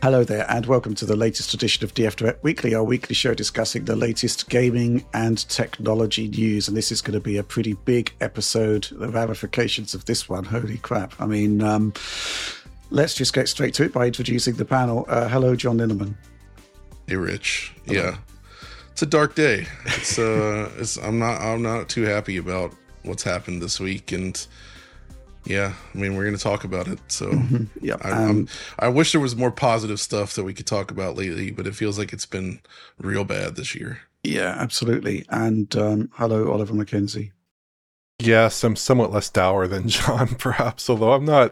Hello there, and welcome to the latest edition of DF Direct Weekly, our weekly show discussing the latest gaming and technology news. And this is going to be a pretty big episode. The ramifications of this one, holy crap. I mean, let's just get straight to it by introducing the panel. Hello, John Linneman. Hey, Rich. Hello. Yeah, it's a dark day. I'm not too happy about what's happened this week, and yeah, I mean, we're going to talk about it. So yeah, I wish there was more positive stuff that we could talk about lately, but it feels like it's been real bad this year. Yeah, absolutely. And hello, Oliver McKenzie. Yes, I'm somewhat less dour than John, perhaps, although I'm not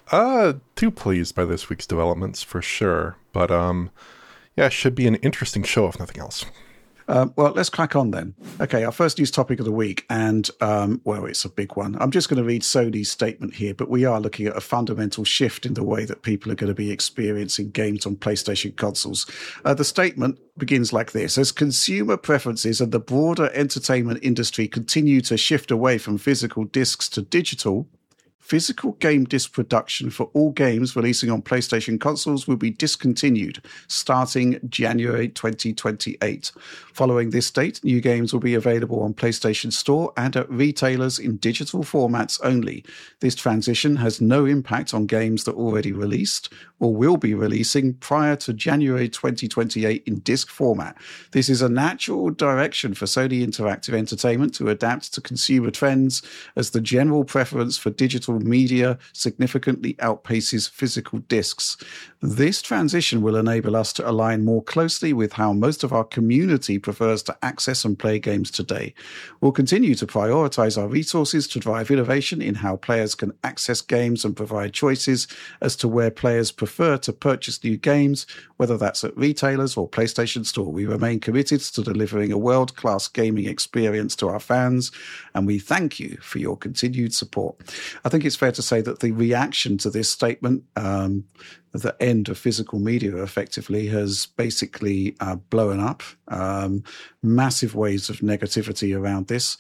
too pleased by this week's developments for sure. But yeah, it should be an interesting show if nothing else. Well, let's crack on then. Okay, our first news topic of the week, and, well, it's a big one. I'm just going to read Sony's statement here, but we are looking at a fundamental shift in the way that people are going to be experiencing games on PlayStation consoles. The statement begins like this: as consumer preferences and the broader entertainment industry continue to shift away from physical discs to digital, physical game disc production for all games releasing on PlayStation consoles will be discontinued starting January 2028. Following this date, new games will be available on PlayStation Store and at retailers in digital formats only. This transition has no impact on games that already released or will be releasing prior to January 2028 in disc format. This is a natural direction for Sony Interactive Entertainment to adapt to consumer trends as the general preference for digital media significantly outpaces physical discs. This transition will enable us to align more closely with how most of our community prefers to access and play games today. We'll continue to prioritize our resources to drive innovation in how players can access games and provide choices as to where players prefer to purchase new games, whether that's at retailers or PlayStation Store. We remain committed to delivering a world-class gaming experience to our fans, and we thank you for your continued support. I think it's fair to say that the reaction to this statement, the end of physical media effectively, has basically blown up. Massive waves of negativity around this.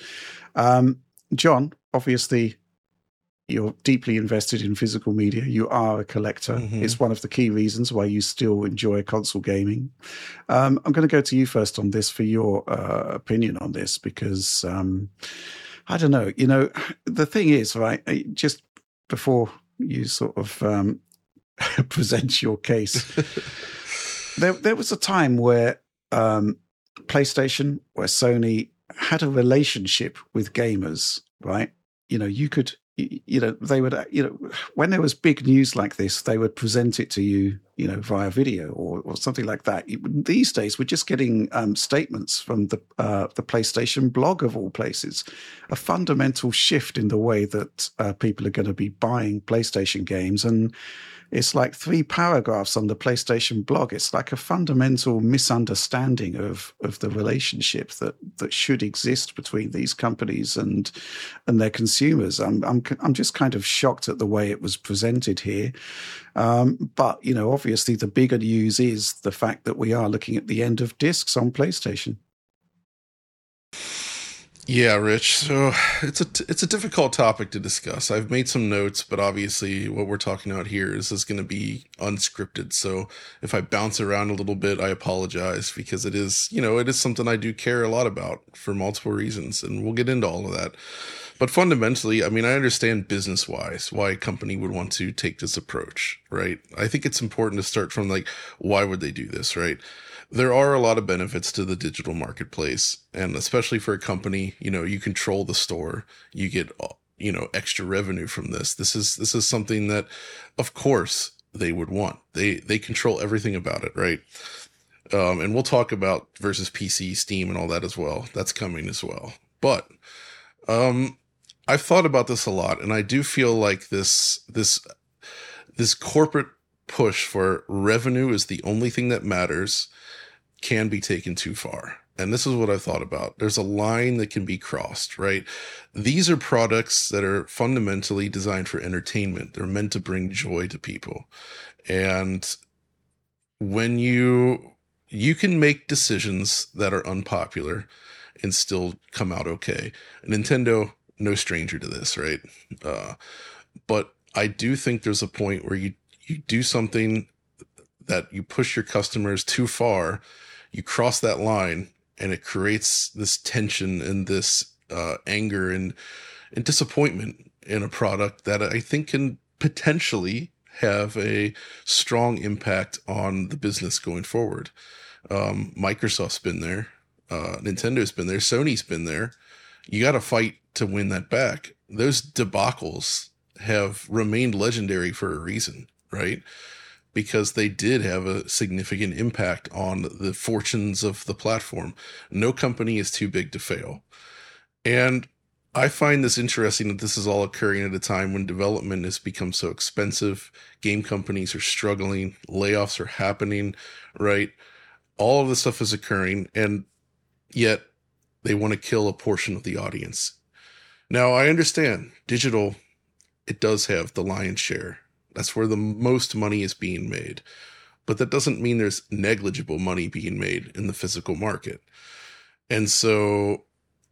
John, obviously, you're deeply invested in physical media. You are a collector. Mm-hmm. It's one of the key reasons why you still enjoy console gaming. I'm going to go to you first on this for your opinion on this, because I don't know. You know, the thing is, right, just before you sort of present your case, there was a time where PlayStation, where Sony had a relationship with gamers, right? You know, you could, you know, they would, you know, when there was big news like this, they would present it to you, you know, via video or something like that. These days, we're just getting statements from the PlayStation blog of all places. A fundamental shift in the way that people are going to be buying PlayStation games, and it's like 3 paragraphs on the PlayStation blog. It's like a fundamental misunderstanding of the relationship that should exist between these companies and their consumers. I'm just kind of shocked at the way it was presented here. But, you know, obviously the bigger news is the fact that we are looking at the end of discs on PlayStation. Yeah, Rich. So it's a difficult topic to discuss. I've made some notes, but obviously what we're talking about here is going to be unscripted. So if I bounce around a little bit, I apologize, because it is, you know, it is something I do care a lot about for multiple reasons, and we'll get into all of that. But fundamentally, I mean, I understand business-wise why a company would want to take this approach, right? I think it's important to start from, like, why would they do this, right? There are a lot of benefits to the digital marketplace, and especially for a company, you know, you control the store, you get, you know, extra revenue from this. This is something that, of course, they would want. They control everything about it, right? And we'll talk about versus PC, Steam, and all that as well. That's coming as well. But I've thought about this a lot, and I do feel like this corporate push for revenue is the only thing that matters can be taken too far. And this is what I thought about. There's a line that can be crossed, right? These are products that are fundamentally designed for entertainment. They're meant to bring joy to people. And when you can make decisions that are unpopular and still come out okay. Nintendo, no stranger to this, right? But I do think there's a point where you do something that you push your customers too far, you cross that line, and it creates this tension and this anger and disappointment in a product that I think can potentially have a strong impact on the business going forward. Microsoft's been there. Nintendo's been there. Sony's been there. You got to fight to win that back. Those debacles have remained legendary for a reason, right? Because they did have a significant impact on the fortunes of the platform. No company is too big to fail. And I find this interesting that this is all occurring at a time when development has become so expensive. Game companies are struggling. Layoffs are happening, right? All of this stuff is occurring, and yet they want to kill a portion of the audience. Now, I understand digital, it does have the lion's share. That's where the most money is being made. But that doesn't mean there's negligible money being made in the physical market. And so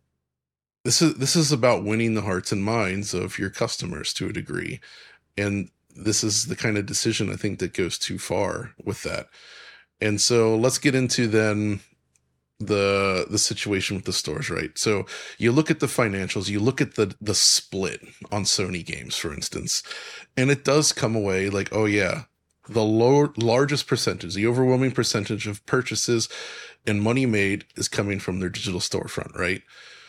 this is about winning the hearts and minds of your customers to a degree. And this is the kind of decision I think that goes too far with that. And so let's get into then the situation with the stores, right? So you look at the financials, you look at the split on Sony games, for instance, and it does come away like, oh yeah, the largest percentage, the overwhelming percentage of purchases and money made is coming from their digital storefront, right?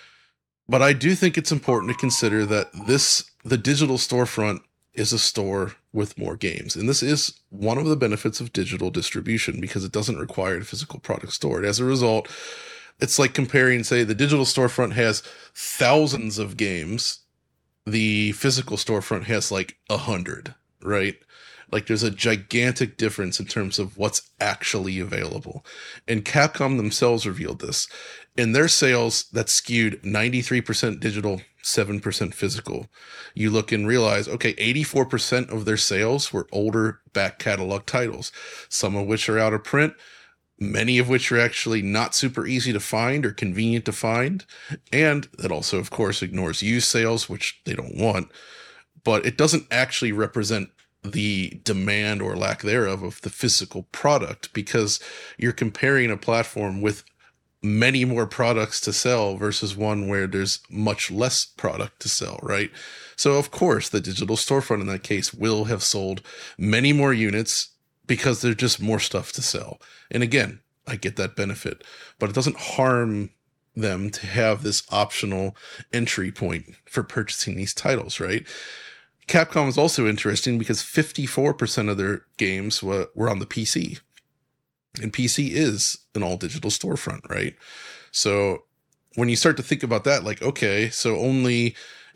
But I do think it's important to consider that the digital storefront is a store with more games. And this is one of the benefits of digital distribution because it doesn't require a physical product stored. As a result, it's like comparing, say, the digital storefront has thousands of games. The physical storefront has like 100, right? Like there's a gigantic difference in terms of what's actually available. And Capcom themselves revealed this. In their sales, that skewed 93% digital, 7% physical. You look and realize, okay, 84% of their sales were older back catalog titles, some of which are out of print, many of which are actually not super easy to find or convenient to find. And that also, of course, ignores used sales, which they don't want. But it doesn't actually represent the demand or lack thereof of the physical product because you're comparing a platform with many more products to sell versus one where there's much less product to sell, right? So of course the digital storefront in that case will have sold many more units because there's just more stuff to sell. And again, I get that benefit, but it doesn't harm them to have this optional entry point for purchasing these titles, right? Capcom is also interesting because 54% of their games were on the PC. And PC is an all-digital storefront, right? So when you start to think about that, like, okay, so only,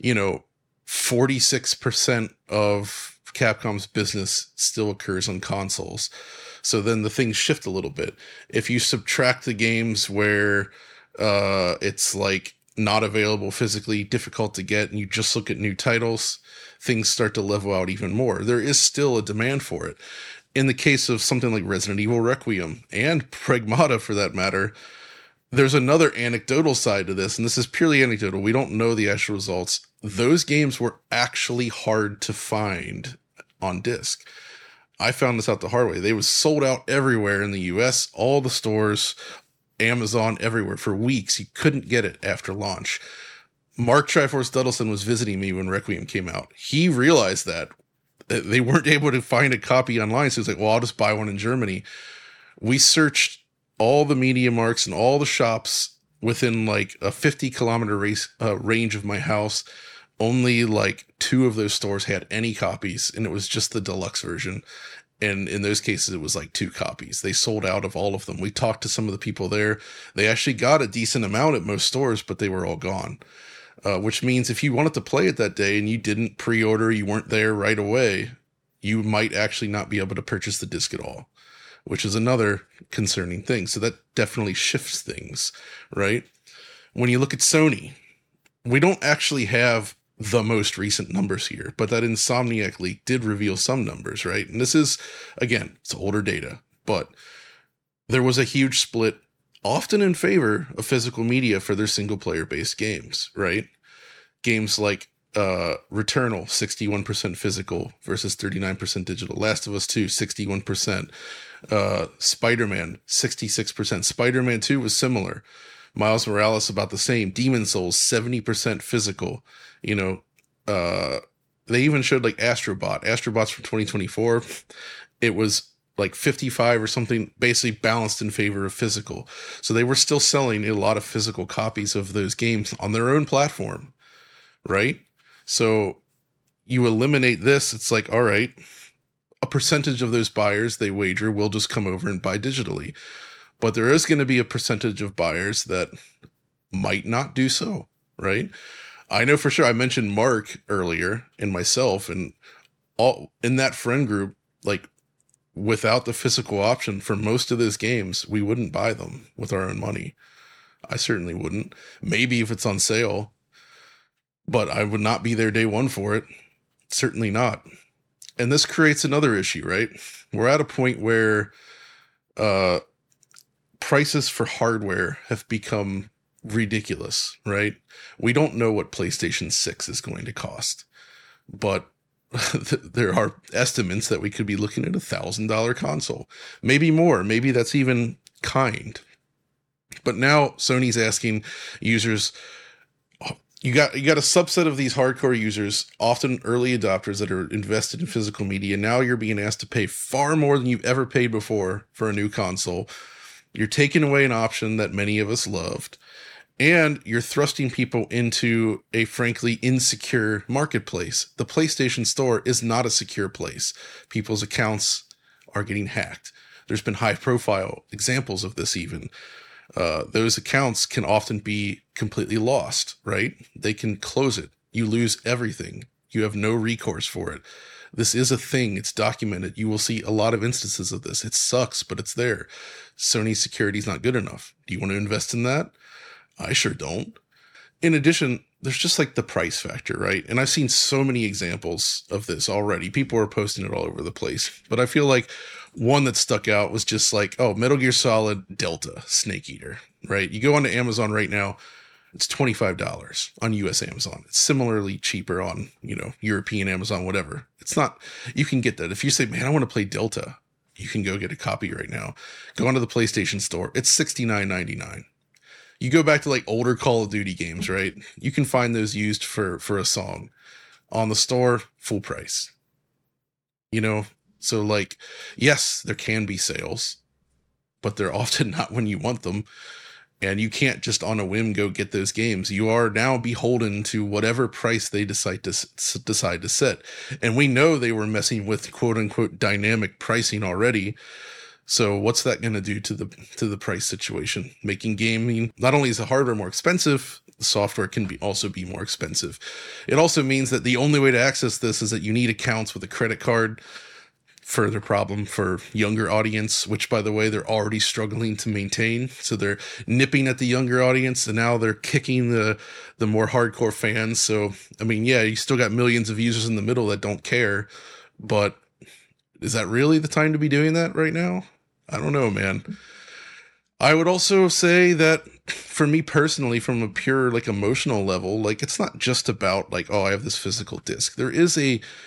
46% of Capcom's business still occurs on consoles. So then the things shift a little bit. If you subtract the games where it's like not available physically, difficult to get, and you just look at new titles, things start to level out even more. There is still a demand for it. In the case of something like Resident Evil Requiem and Pragmata, for that matter, there's another anecdotal side to this, and this is purely anecdotal. We don't know the actual results. Those games were actually hard to find on disc. I found this out the hard way. They was sold out everywhere in the US, all the stores, Amazon, everywhere for weeks. You couldn't get it after launch. Mark Triforce Duddleson was visiting me when Requiem came out. He realized that they weren't able to find a copy online. So he's like, well, I'll just buy one in Germany. We searched all the media marks and all the shops within like a 50-kilometer range of my house. Only like 2 of those stores had any copies, and it was just the deluxe version. And in those cases, it was like 2 copies. They sold out of all of them. We talked to some of the people there. They actually got a decent amount at most stores, but they were all gone. Which means if you wanted to play it that day and you didn't pre-order, you weren't there right away, you might actually not be able to purchase the disc at all, which is another concerning thing. So that definitely shifts things, right? When you look at Sony, we don't actually have the most recent numbers here, but that Insomniac leak did reveal some numbers, right? And this is, again, it's older data, but there was a huge split, often in favor of physical media for their single player based games, right? Games like Returnal, 61% physical versus 39% digital. Last of Us 2, 61%. Spider-Man, 66%. Spider-Man 2 was similar. Miles Morales, about the same. Demon Souls, 70% physical. You know, they even showed like Astrobots from 2024. It was like 55 or something, basically balanced in favor of physical. So they were still selling a lot of physical copies of those games on their own platform, right? So you eliminate this, it's like, all right, a percentage of those buyers, they wager, will just come over and buy digitally. But there is going to be a percentage of buyers that might not do so, right? I know for sure. I mentioned Mark earlier and myself, and all in that friend group, like without the physical option for most of those games, we wouldn't buy them with our own money. I certainly wouldn't. Maybe if it's on sale, but I would not be there day one for it. Certainly not. And this creates another issue, right? We're at a point where prices for hardware have become ridiculous, right? We don't know what PlayStation 6 is going to cost, but there are estimates that we could be looking at $1,000 console, maybe more. Maybe that's even kind. But now Sony's asking users, you got a subset of these hardcore users, often early adopters that are invested in physical media. Now you're being asked to pay far more than you've ever paid before for a new console. You're taking away an option that many of us loved, and you're thrusting people into a frankly insecure marketplace. The PlayStation Store is not a secure place. People's accounts are getting hacked. There's been high-profile examples of this even. Those accounts can often be completely lost, right? They can close it. You lose everything. You have no recourse for it. This is a thing. It's documented. You will see a lot of instances of this. It sucks, but it's there. Sony's security is not good enough. Do you want to invest in that? I sure don't. In addition, there's just like the price factor, right? And I've seen so many examples of this already. People are posting it all over the place. But I feel like one that stuck out was just like, oh, Metal Gear Solid Delta Snake Eater, right? You go onto Amazon right now, it's $25 on US Amazon. It's similarly cheaper on, European Amazon, whatever. It's not, you can get that. If you say, man, I want to play Delta, you can go get a copy right now. Go onto the PlayStation Store. It's $69.99. You go back to like older Call of Duty games, right? You can find those used for a song on the store, full price. So like, yes, there can be sales, but they're often not when you want them. And you can't just on a whim go get those games. You are now beholden to whatever price they decide to set. And we know they were messing with quote unquote dynamic pricing already. So what's that going to do to the price situation? Making gaming, not only is the hardware more expensive, the software can also be more expensive. It also means that the only way to access this is that you need accounts with a credit card. Further problem for younger audience, which by the way, they're already struggling to maintain. So they're nipping at the younger audience and now they're kicking the more hardcore fans. So, I mean, yeah, you still got millions of users in the middle that don't care, but is that really the time to be doing that right now? I don't know, man. I would also say that for me personally, from a pure like emotional level, like it's not just about like, oh, I have this physical disc. There's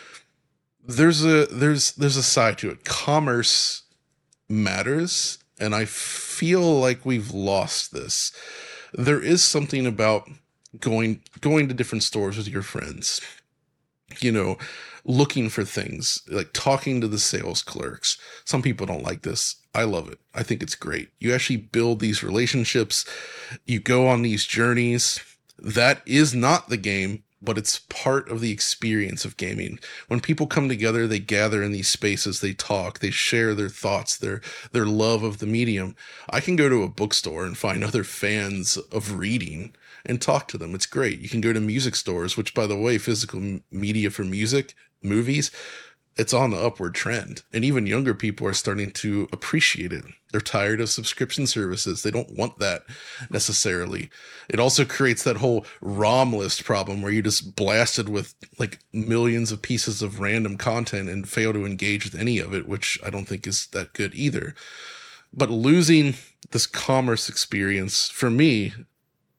a side to it. Commerce matters, and I feel like we've lost this. There is something about going to different stores with your friends, looking for things, like talking to the sales clerks. Some people don't like this. I love it. I think it's great. You actually build these relationships. You go on these journeys. That is not the game, but it's part of the experience of gaming. When people come together, they gather in these spaces, they talk, they share their thoughts, their love of the medium. I can go to a bookstore and find other fans of reading and talk to them. It's great. You can go to music stores, which by the way, physical media for music, movies, it's on the upward trend. And even younger people are starting to appreciate it. They're tired of subscription services. They don't want that necessarily. It also creates that whole ROM list problem where you're just blasted with like millions of pieces of random content and fail to engage with any of it, which I don't think is that good either. But losing this commerce experience for me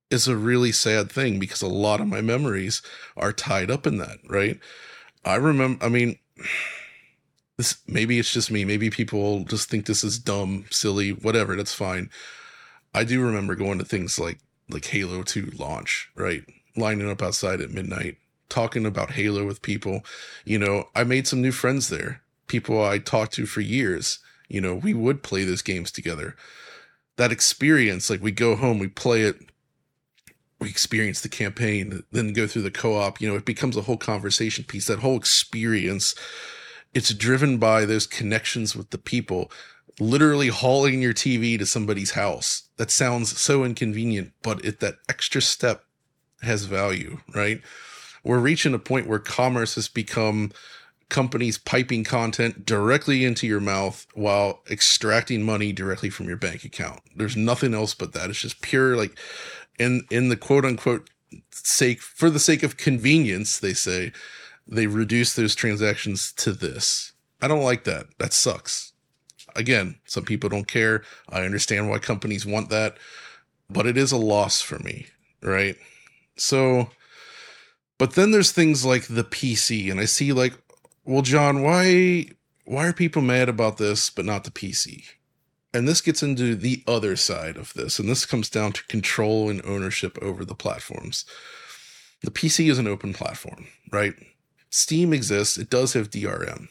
is a really sad thing because a lot of my memories are tied up in that, right? I remember, I mean, this, maybe it's just me. Maybe people just think this is dumb, silly, whatever. That's fine. I do remember going to things like Halo 2 launch, right? Lining up outside at midnight, talking about Halo with people. You know, I made some new friends there. People I talked to for years. You know, we would play those games together. That experience, like we go home, we play it, we experience the campaign, then go through the co-op, you know, it becomes a whole conversation piece. That whole experience, it's driven by those connections with the people, literally hauling your TV to somebody's house. That sounds so inconvenient, but that extra step has value, right? We're reaching a point where commerce has become companies piping content directly into your mouth while extracting money directly from your bank account. There's nothing else but that. It's just pure, like, in the quote unquote sake, for the sake of convenience, they say, they reduce those transactions to this. I don't like that. That sucks. Again, some people don't care. I understand why companies want that, but it is a loss for me, right? So, but then there's things like the PC, and I see like, well, John, why are people mad about this, but not the PC? And this gets into the other side of this, and this comes down to control and ownership over the platforms. The PC is an open platform, right? Steam exists. It does have DRM.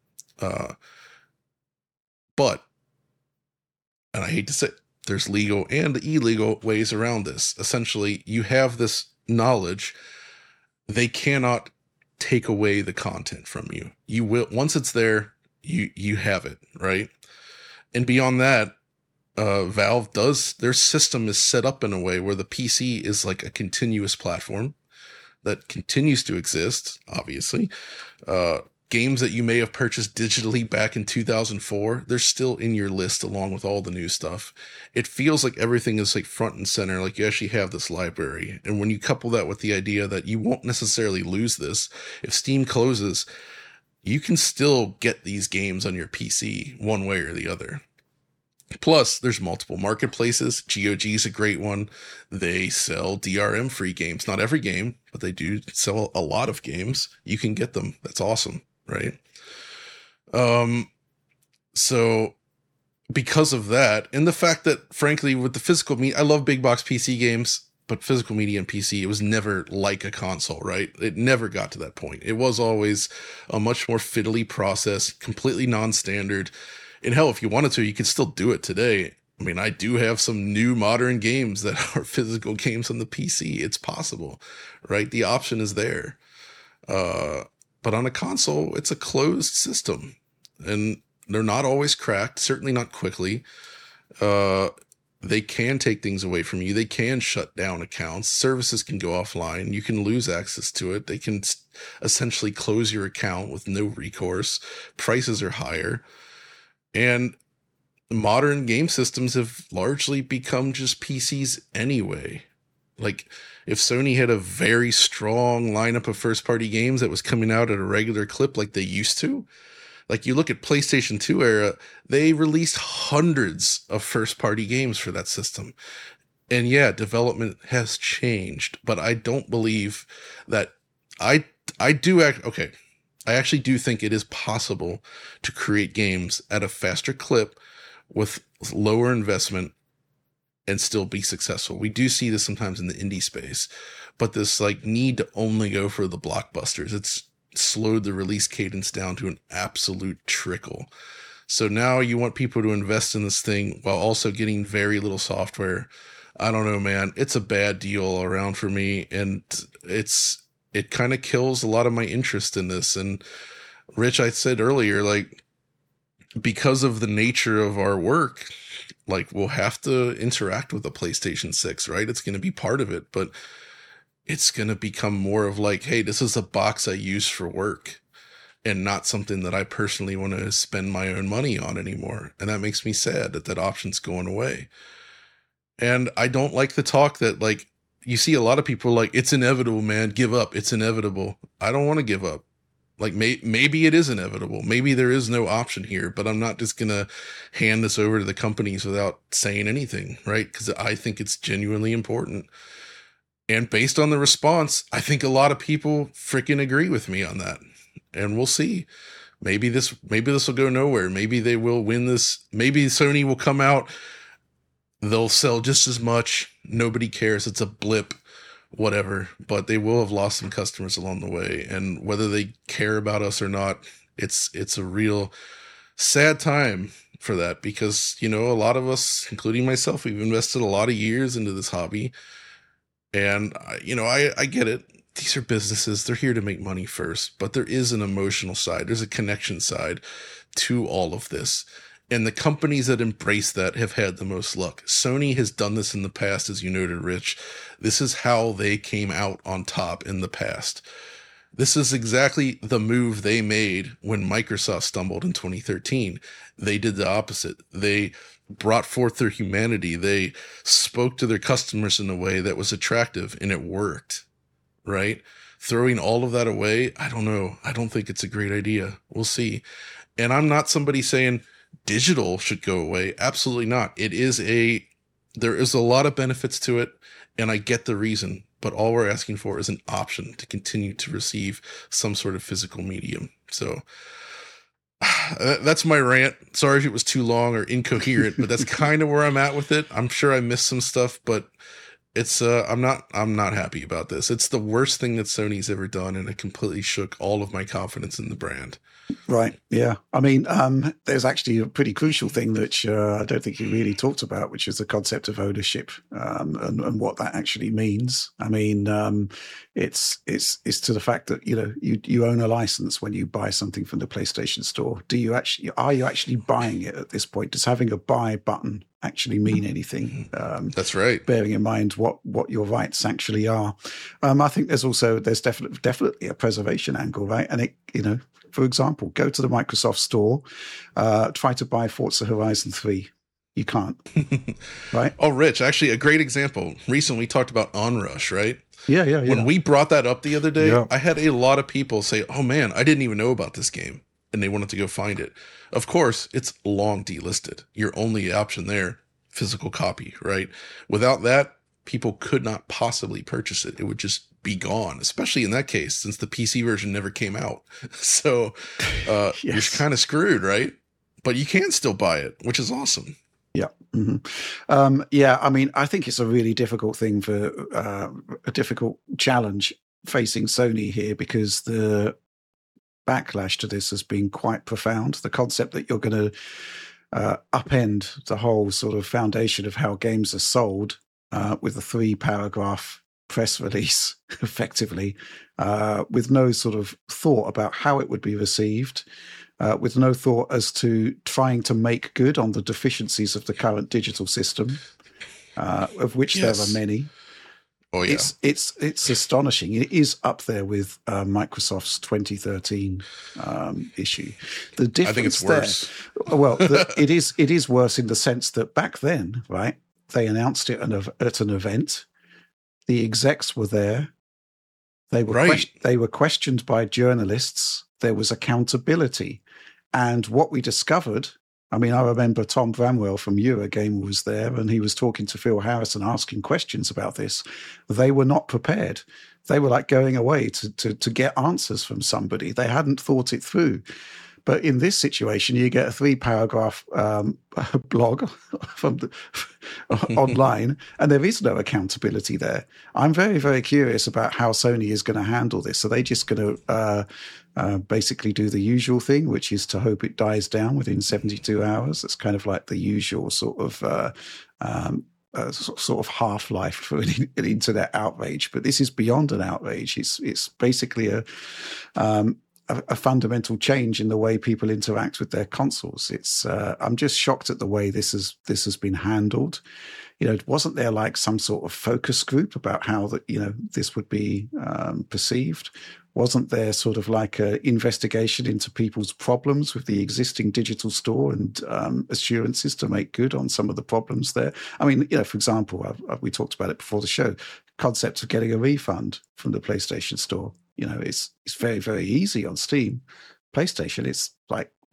But, and I hate to say it, there's legal and illegal ways around this. Essentially, you have this knowledge. They cannot take away the content from you. You will, once it's there, you have it, right? And beyond that, Valve does, their system is set up in a way where the PC is like a continuous platform that continues to exist, obviously. Games that you may have purchased digitally back in 2004, they're still in your list along with all the new stuff. It feels like everything is like front and center, like you actually have this library. And when you couple that with the idea that you won't necessarily lose this, if Steam closes, you can still get these games on your PC one way or the other. Plus, there's multiple marketplaces. GOG is a great one. They sell DRM-free games. Not every game, but they do sell a lot of games. You can get them. That's awesome, right? So because of that, and the fact that, frankly, with the physical media, I love big box PC games, but physical media and PC, it was never like a console, right? It never got to that point. It was always a much more fiddly process, completely non-standard. And hell, if you wanted to, you could still do it today. I mean, I do have some new modern games that are physical games on the PC. It's possible, right? The option is there. But on a console, it's a closed system. And they're not always cracked, certainly not quickly. They can take things away from you. They can shut down accounts. Services can go offline. You can lose access to it. They can essentially close your account with no recourse. Prices are higher. And modern game systems have largely become just PCs anyway. Like, if Sony had a very strong lineup of first-party games that was coming out at a regular clip like they used to, like you look at PlayStation 2 era, they released hundreds of first-party games for that system. And yeah, development has changed, but I don't believe that I actually do think it is possible to create games at a faster clip with lower investment and still be successful. We do see this sometimes in the indie space, but this like need to only go for the blockbusters, it's slowed the release cadence down to an absolute trickle. So now you want people to invest in this thing while also getting very little software. I don't know, man. It's a bad deal all around for me, and it kind of kills a lot of my interest in this. And Rich, I said earlier, like, because of the nature of our work, like, we'll have to interact with the PlayStation 6, right? It's going to be part of it, but it's going to become more of like, hey, this is a box I use for work and not something that I personally want to spend my own money on anymore. And that makes me sad that that option's going away. And I don't like the talk that, like, you see a lot of people like, it's inevitable, man, give up. It's inevitable. I don't want to give up. Like, maybe it is inevitable. Maybe there is no option here, but I'm not just going to hand this over to the companies without saying anything, right? Because I think it's genuinely important. And based on the response, I think a lot of people freaking agree with me on that. And we'll see. Maybe this will go nowhere. Maybe they will win this. Maybe Sony will come out. They'll sell just as much. Nobody cares. It's a blip, whatever. But they will have lost some customers along the way. And whether they care about us or not, it's a real sad time for that, because, a lot of us, including myself, we've invested a lot of years into this hobby. And, I get it. These are businesses. They're here to make money first. But there is an emotional side. There's a connection side to all of this. And the companies that embrace that have had the most luck. Sony has done this in the past, as you noted, Rich. This is how they came out on top in the past. This is exactly the move they made when Microsoft stumbled in 2013. They did the opposite. They brought forth their humanity. They spoke to their customers in a way that was attractive, and it worked, right? Throwing all of that away, I don't know. I don't think it's a great idea. We'll see. And I'm not somebody saying digital should go away. Absolutely not. There is a lot of benefits to it, and I get the reason. But all we're asking for is an option to continue to receive some sort of physical medium. So that's my rant. Sorry if it was too long or incoherent, but that's kind of where I'm at with it. I'm sure I missed some stuff, but it's I'm not happy about this. It's the worst thing that Sony's ever done, and it completely shook all of my confidence in the brand. Right. Yeah. I mean, there's actually a pretty crucial thing that I don't think you really talked about, which is the concept of ownership and what that actually means. I mean, it's to the fact that you own a license when you buy something from the PlayStation Store. Are you actually buying it at this point? Does having a buy button actually mean anything? That's right. Bearing in mind what your rights actually are. I think there's definitely a preservation angle, right? And for example, go to the Microsoft Store, try to buy Forza Horizon 3. You can't, right? Oh, Rich, actually a great example. Recently we talked about Onrush, right? Yeah. When we brought that up the other day, yeah. I had a lot of people say, oh man, I didn't even know about this game. And they wanted to go find it. Of course, it's long delisted. Your only option there, physical copy, right? Without that, people could not possibly purchase it. It would just be gone, especially in that case, since the PC version never came out. So Yes. You're kind of screwed, right? But you can still buy it, which is awesome. Yeah. Mm-hmm. Yeah. I mean, I think it's a really difficult thing a difficult challenge facing Sony here, because the backlash to this has been quite profound. The concept that you're going to upend the whole sort of foundation of how games are sold with a 3-paragraph press release, effectively, with no sort of thought about how it would be received, with no thought as to trying to make good on the deficiencies of the current digital system, of which there are many. Oh yeah, it's astonishing. It is up there with Microsoft's 2013 issue. The difference, I think it's worse. Well, it is worse in the sense that back then, right? They announced it at an event. The execs were there. They were questioned by journalists. There was accountability. And what we discovered, I mean, I remember Tom Bramwell from Eurogamer was there, and he was talking to Phil Harrison, asking questions about this. They were not prepared. They were like going away to get answers from somebody. They hadn't thought it through. But in this situation, you get a 3-paragraph blog online, and there is no accountability there. I'm very, very curious about how Sony is going to handle this. Are they just going to basically do the usual thing, which is to hope it dies down within 72 hours? It's kind of like the usual sort of half-life for an internet outrage. But this is beyond an outrage. It's basically a fundamental change in the way people interact with their consoles. I'm just shocked at the way this has been handled. Wasn't there like some sort of focus group about how this would be perceived? Wasn't there sort of like an investigation into people's problems with the existing digital store and assurances to make good on some of the problems there? I mean, for example, we talked about it before the show, concept of getting a refund from the PlayStation Store. It's very, very easy on Steam. PlayStation, it's like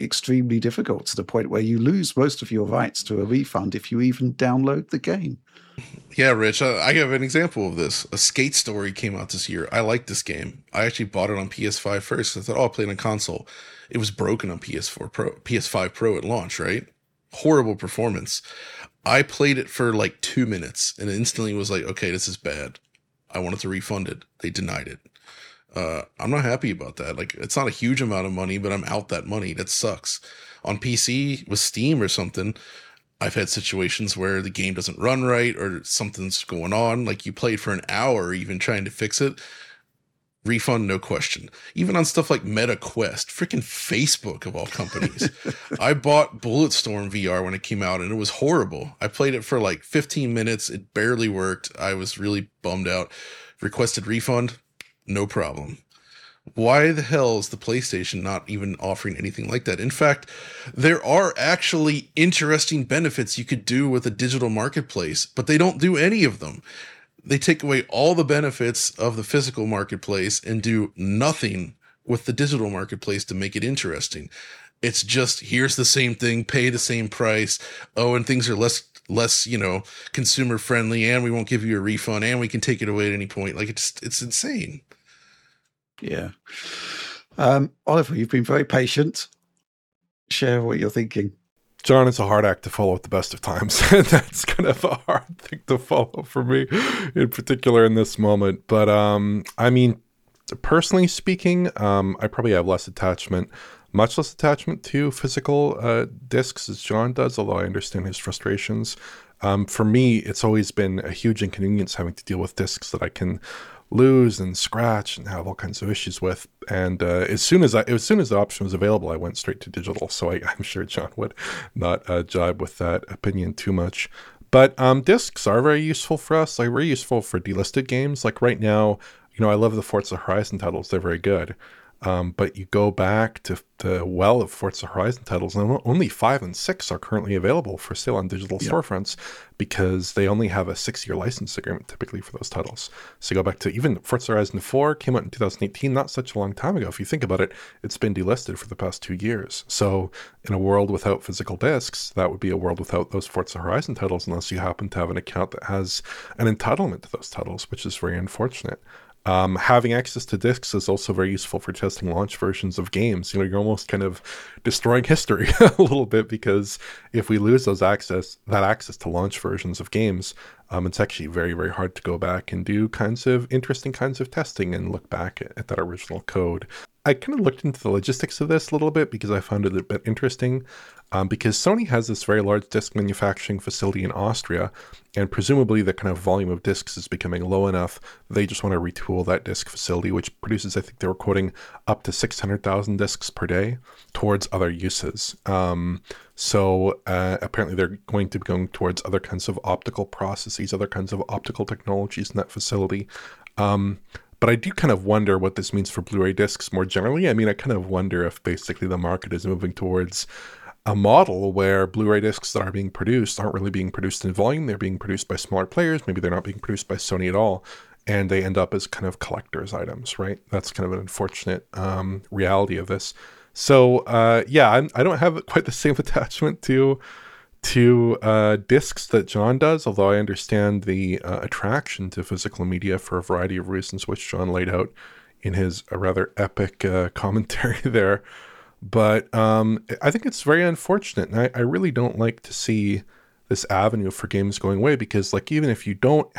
extremely difficult to the point where you lose most of your rights to a refund if you even download the game. Yeah, Rich, I have an example of this. A Skate Story came out this year. I like this game. I actually bought it on PS5 first. I thought, I'll play it on console. It was broken on PS5 Pro at launch, right? Horrible performance. I played it for like 2 minutes and instantly was like, okay, this is bad. I wanted to refund it. They denied it. I'm not happy about that. Like, it's not a huge amount of money, but I'm out that money. That sucks. On PC with Steam or something, I've had situations where the game doesn't run right or something's going on. Like, you played for an hour even trying to fix it. Refund, no question. Even on stuff like MetaQuest, freaking Facebook of all companies. I bought Bulletstorm VR when it came out and it was horrible. I played it for like 15 minutes. It barely worked. I was really bummed out. Requested refund, no problem. Why the hell is the PlayStation not even offering anything like that? In fact, there are actually interesting benefits you could do with a digital marketplace, but they don't do any of them. They take away all the benefits of the physical marketplace and do nothing with the digital marketplace to make it interesting. It's just, here's the same thing, pay the same price. Oh, and things are less, consumer friendly, and we won't give you a refund, and we can take it away at any point. Like, it's insane. Yeah. Oliver, you've been very patient. Share what you're thinking. John, it's a hard act to follow at the best of times. That's kind of a hard thing to follow for me, in particular in this moment. But I mean, personally speaking, I probably have much less attachment to physical discs as John does, although I understand his frustrations. For me, it's always been a huge inconvenience having to deal with discs that I can lose and scratch and have all kinds of issues with. And as soon as the option was available, I went straight to digital. So I'm sure John would not jibe with that opinion too much. But discs are very useful for us, like very useful for delisted games. Like right now, I love the Forza Horizon titles. They're very good. But you go back to the well of Forza Horizon titles, and only 5 and 6 are currently available for sale on digital storefronts because they only have a 6-year license agreement typically for those titles. So you go back to even Forza Horizon 4 came out in 2018, not such a long time ago. If you think about it, it's been delisted for the past 2 years. So in a world without physical discs, that would be a world without those Forza Horizon titles unless you happen to have an account that has an entitlement to those titles, which is very unfortunate. Having access to discs is also very useful for testing launch versions of games. You're almost kind of destroying history a little bit, because if we lose that access to launch versions of games, it's actually very, very hard to go back and do interesting kinds of testing and look back at that original code. I kind of looked into the logistics of this a little bit because I found it a bit interesting. Because Sony has this very large disc manufacturing facility in Austria, and presumably the kind of volume of discs is becoming low enough they just want to retool that disc facility, which produces, I think they were quoting, up to 600,000 discs per day towards other uses. So apparently they're going to be going towards other kinds of optical processes, other kinds of optical technologies in that facility. But I do kind of wonder what this means for Blu-ray discs more generally. I mean, I kind of wonder if basically the market is moving towards a model where Blu-ray discs that are being produced aren't really being produced in volume. They're being produced by smaller players. Maybe they're not being produced by Sony at all, and they end up as kind of collector's items, right? That's kind of an unfortunate reality of this. So I don't have quite the same attachment to discs that John does, although I understand the attraction to physical media for a variety of reasons, which John laid out in his rather epic commentary there. But I think it's very unfortunate, and I really don't like to see this avenue for games going away, because like even if you don't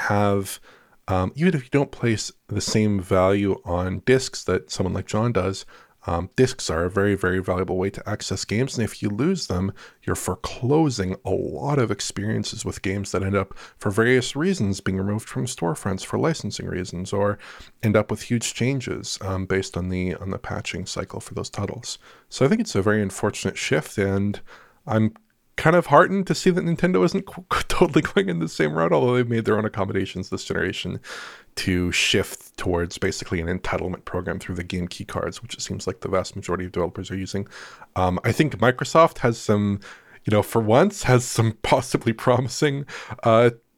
place the same value on discs that someone like John does, discs are a very, very valuable way to access games, and if you lose them, you're foreclosing a lot of experiences with games that end up, for various reasons, being removed from storefronts for licensing reasons, or end up with huge changes based on the patching cycle for those titles. So I think it's a very unfortunate shift, and I'm kind of heartened to see that Nintendo isn't totally going in the same route, although they've made their own accommodations this generation to shift towards basically an entitlement program through the game key cards, which it seems like the vast majority of developers are using. I think Microsoft has some, for once, has some possibly promising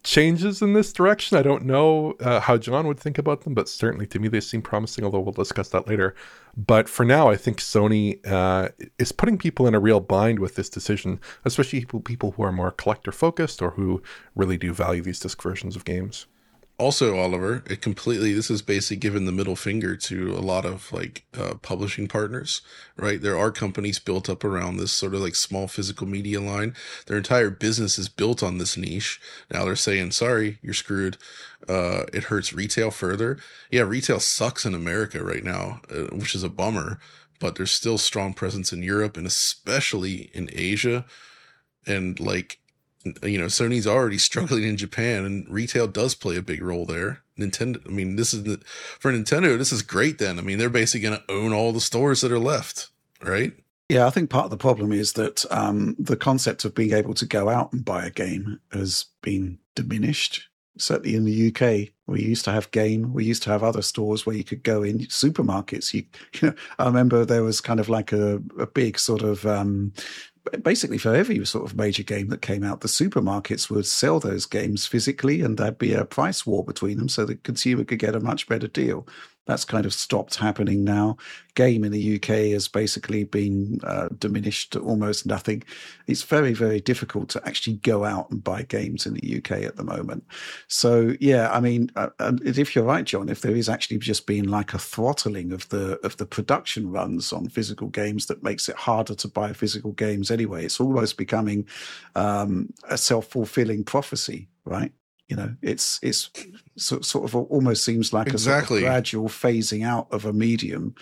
changes in this direction. I don't know how John would think about them, but certainly to me they seem promising, although we'll discuss that later. But for now, I think Sony is putting people in a real bind with this decision, especially people who are more collector focused or who really do value these disc versions of games. Also, Oliver, this is basically giving the middle finger to a lot of publishing partners, right? There are companies built up around this sort of like small physical media line. Their entire business is built on this niche. Now they're saying, sorry, you're screwed. It hurts retail further. Yeah, retail sucks in America right now, which is a bummer, but there's still strong presence in Europe and especially in Asia. And Sony's already struggling in Japan, and retail does play a big role there. Nintendo, I mean, for Nintendo, this is great then. I mean, they're basically going to own all the stores that are left, right? Yeah, I think part of the problem is that the concept of being able to go out and buy a game has been diminished. Certainly in the UK, we used to have Game. We used to have other stores where you could go in, supermarkets. I remember there was kind of like a big sort of basically for every sort of major game that came out, the supermarkets would sell those games physically, and there'd be a price war between them so the consumer could get a much better deal. That's kind of stopped happening now. Game in the UK has basically been diminished to almost nothing. It's very, very difficult to actually go out and buy games in the UK at the moment. So, yeah, I mean, if you're right, John, if there is actually just been like a throttling of the production runs on physical games that makes it harder to buy physical games anyway, it's almost becoming a self-fulfilling prophecy, right? It's sort of almost seems like a sort of gradual phasing out of a medium,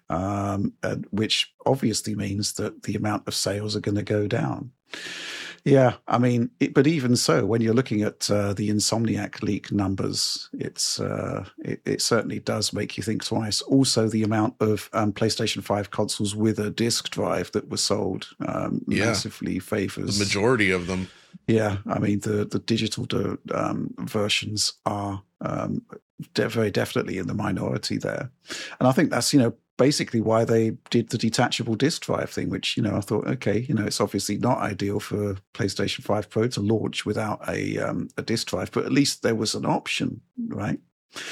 which obviously means that the amount of sales are going to go down. Yeah, I mean, but even so, when you're looking at the Insomniac leak numbers, it certainly does make you think twice. Also, the amount of PlayStation 5 consoles with a disc drive that were sold massively favors the majority of them. Yeah, I mean, the digital versions are very definitely in the minority there. And I think that's, basically why they did the detachable disc drive thing, which, I thought, okay, it's obviously not ideal for PlayStation 5 Pro to launch without a disc drive, but at least there was an option, right?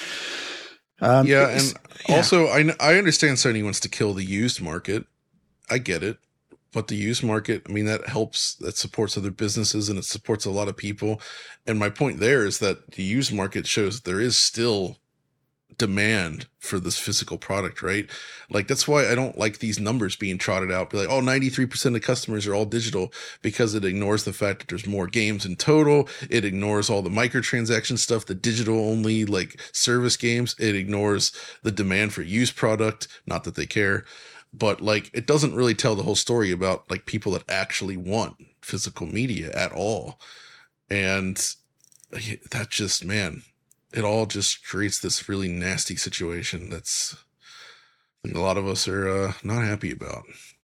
Also, I understand Sony wants to kill the used market. I get it. But the used market, I mean, that supports other businesses and it supports a lot of people. And my point there is that the used market shows that there is still demand for this physical product, right? Like, that's why I don't like these numbers being trotted out. Be like, 93% of customers are all digital, because it ignores the fact that there's more games in total. It ignores all the microtransaction stuff, the digital only like service games. It ignores the demand for used product. Not that they care. But it doesn't really tell the whole story about people that actually want physical media at all. And that just, man, it all just creates this really nasty situation that's a lot of us are not happy about.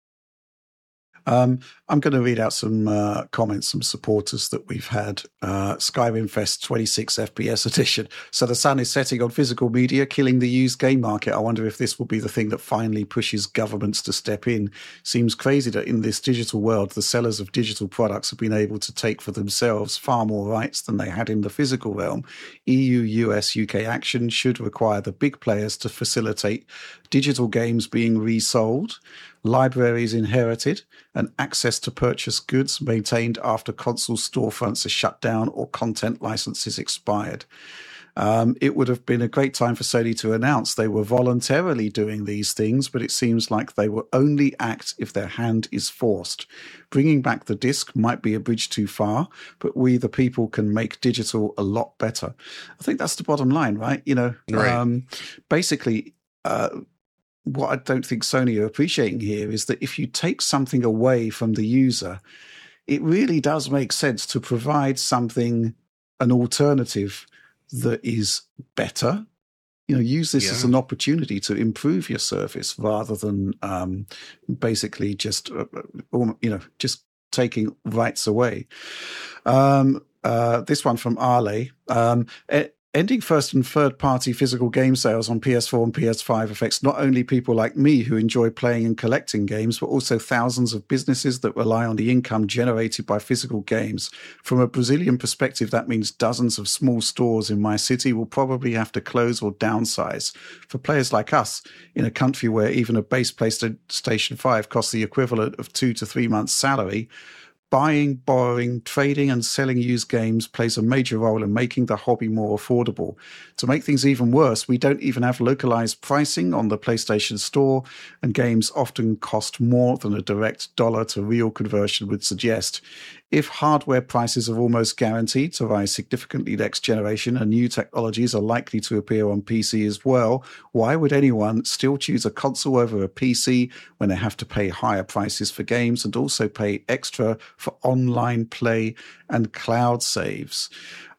I'm going to read out some comments from supporters that we've had. Skyrim Fest 26 FPS edition. So the sun is setting on physical media, killing the used game market. I wonder if this will be the thing that finally pushes governments to step in. Seems crazy that in this digital world, the sellers of digital products have been able to take for themselves far more rights than they had in the physical realm. EU, US, UK action should require the big players to facilitate digital games being resold, libraries inherited, and access to purchase goods maintained after console storefronts are shut down or content licenses expired. It would have been a great time for Sony to announce they were voluntarily doing these things, but it seems like they will only act if their hand is forced. Bringing back the disc might be a bridge too far, but we, the people, can make digital a lot better. I think that's the bottom line, right? Right. Basically, what I don't think Sony are appreciating here is that if you take something away from the user, it really does make sense to provide something, an alternative that is better. Use this as an opportunity to improve your service rather than basically just taking rights away. This one from Arle. Ending first and third party physical game sales on PS4 and PS5 affects not only people like me who enjoy playing and collecting games, but also thousands of businesses that rely on the income generated by physical games. From a Brazilian perspective, that means dozens of small stores in my city will probably have to close or downsize. For players like us, in a country where even a base PlayStation 5 costs the equivalent of 2 to 3 months' salary, buying, borrowing, trading, and selling used games plays a major role in making the hobby more affordable. To make things even worse, we don't even have localized pricing on the PlayStation Store, and games often cost more than a direct dollar to real conversion would suggest. If hardware prices are almost guaranteed to rise significantly next generation and new technologies are likely to appear on PC as well, why would anyone still choose a console over a PC when they have to pay higher prices for games and also pay extra for online play and cloud saves?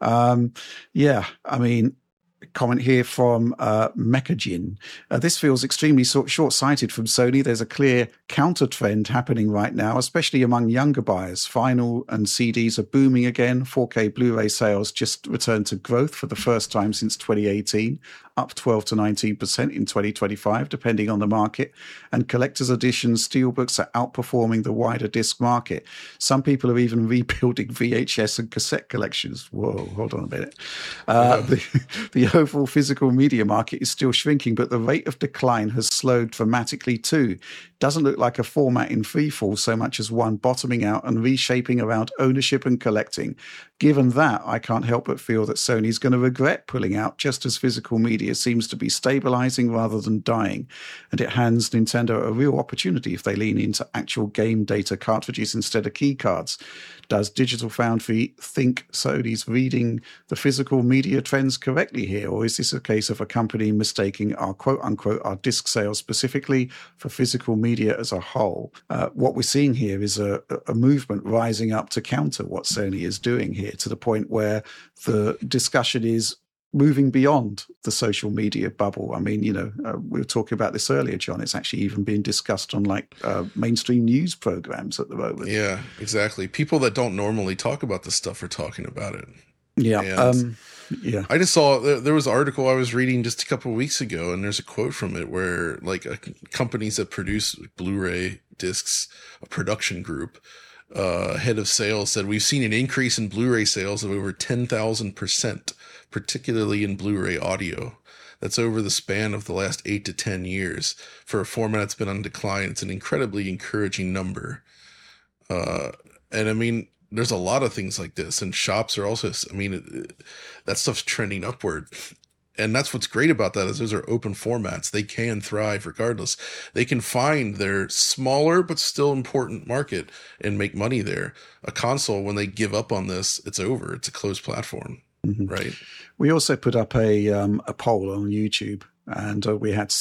Comment here from Mechajin. This feels extremely short-sighted from Sony. There's a clear counter-trend happening right now, especially among younger buyers. Vinyl and CDs are booming again. 4K Blu-ray sales just returned to growth for the first time since 2018, up 12 to 19% in 2025, depending on the market. And collector's editions steelbooks are outperforming the wider disc market. Some people are even rebuilding VHS and cassette collections. Whoa, hold on a minute. The overall physical media market is still shrinking, but the rate of decline has slowed dramatically too. Doesn't look like a format in freefall so much as one bottoming out and reshaping around ownership and collecting. Given that, I can't help but feel that Sony's going to regret pulling out, just as physical media seems to be stabilizing rather than dying. And it hands Nintendo a real opportunity if they lean into actual game data cartridges instead of key cards. Does Digital Foundry think Sony's reading the physical media trends correctly here? Or is this a case of a company mistaking our quote-unquote our disc sales specifically for physical media as a whole? What we're seeing here is a movement rising up to counter what Sony is doing here, to the point where the discussion is moving beyond the social media bubble. I mean, we were talking about this earlier, John. It's actually even being discussed on mainstream news programs at the moment. Yeah, exactly. People that don't normally talk about this stuff are talking about it. Yeah. Yeah. I just saw there was an article I was reading just a couple of weeks ago, and there's a quote from it where companies that produce Blu-ray discs, a production group, head of sales said, "We've seen an increase in Blu-ray sales of over 10,000%, particularly in Blu-ray audio. That's over the span of the last 8 to 10 years. For a format that's been on decline, it's an incredibly encouraging number." And I mean, there's a lot of things like this, and shops are also, that stuff's trending upward. And that's what's great about that, is those are open formats. They can thrive regardless. They can find their smaller but still important market and make money there. A console, when they give up on this, it's over. It's a closed platform, right? We also put up a poll on YouTube, and we had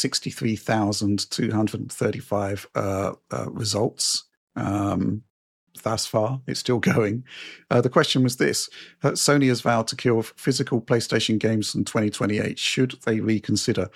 63,235 results. Thus far, it's still going. The question was this: Sony has vowed to kill physical PlayStation games in 2028. Should they reconsider?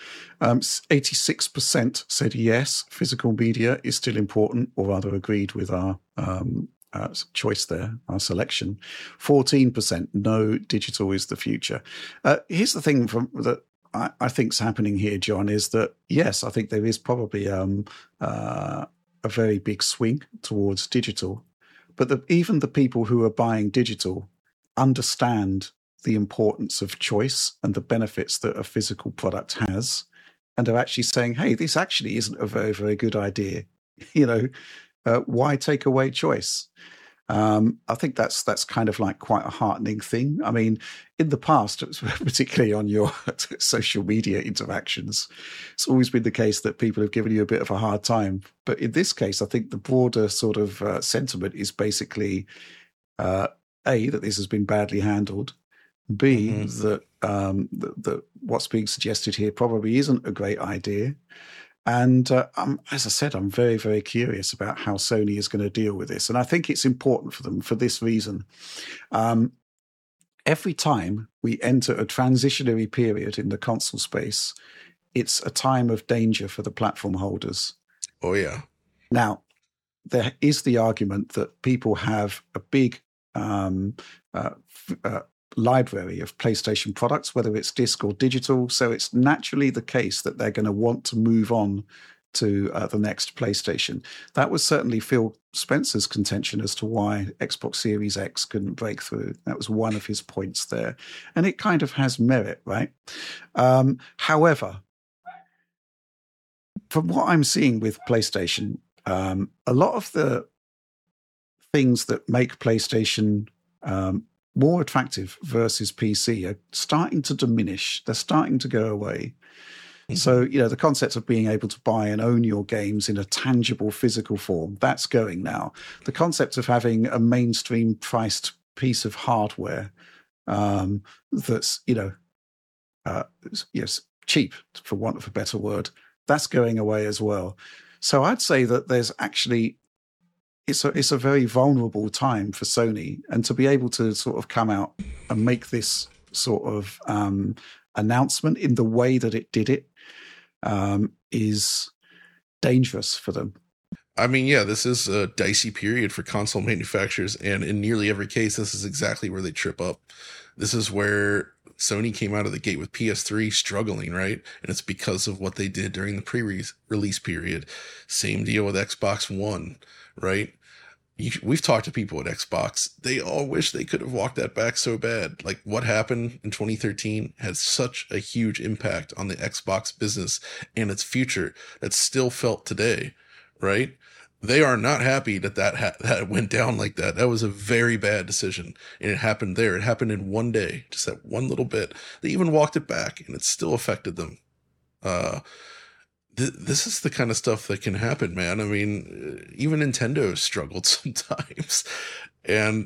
86% said yes, physical media is still important, or rather agreed with our choice there, our selection. 14% no, digital is the future. Here's the thing that I think's happening here, John, is that yes, I think there is probably a very big swing towards digital. But even the people who are buying digital understand the importance of choice and the benefits that a physical product has, and are actually saying, hey, this actually isn't a very, very good idea. Why take away choice? I think that's kind of like quite a heartening thing. I mean, in the past, particularly on your social media interactions, it's always been the case that people have given you a bit of a hard time. But in this case, I think the broader sort of sentiment is basically, A, that this has been badly handled, B, that what's being suggested here probably isn't a great idea. And as I said, I'm very, very curious about how Sony is going to deal with this. And I think it's important for them for this reason. Every time we enter a transitionary period in the console space, it's a time of danger for the platform holders. Oh, yeah. Now, there is the argument that people have a big library of PlayStation products, whether it's disc or digital. So it's naturally the case that they're going to want to move on to the next PlayStation. That was certainly Phil Spencer's contention as to why Xbox Series X couldn't break through. That was one of his points there. And it kind of has merit, right? However, from what I'm seeing with PlayStation, a lot of the things that make PlayStation more attractive versus PC are starting to diminish. They're starting to go away. So, the concept of being able to buy and own your games in a tangible physical form, that's going now. The concept of having a mainstream priced piece of hardware that's, yes, cheap, for want of a better word, that's going away as well. So I'd say that there's actually, it's a very vulnerable time for Sony, and to be able to sort of come out and make this sort of announcement in the way that it did it is dangerous for them. I mean, yeah, this is a dicey period for console manufacturers, and in nearly every case, this is exactly where they trip up. This is where Sony came out of the gate with PS3 struggling, right? And it's because of what they did during the pre-release period. Same deal with Xbox One, right? We've talked to people at Xbox. They all wish they could have walked that back so bad. Like, what happened in 2013 had such a huge impact on the Xbox business and its future that's still felt today, right? They are not happy that went down like that. That was a very bad decision. And it happened there. It happened in one day, just that one little bit. They even walked it back, and it still affected them. This is the kind of stuff that can happen, man. I mean, even Nintendo struggled sometimes, and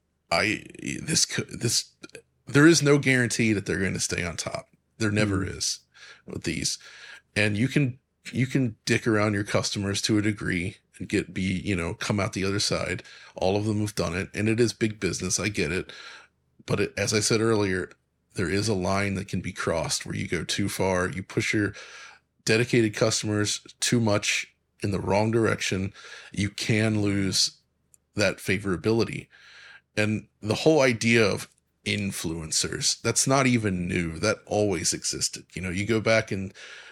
there is no guarantee that they're going to stay on top. There never is with these, and you can dick around your customers to a degree and come out the other side. All of them have done it, and it is big business. I get it, but as I said earlier, there is a line that can be crossed where you go too far. You push your dedicated customers too much in the wrong direction, you can lose that favorability. And the whole idea of influencers, that's not even new. That always existed. You go back in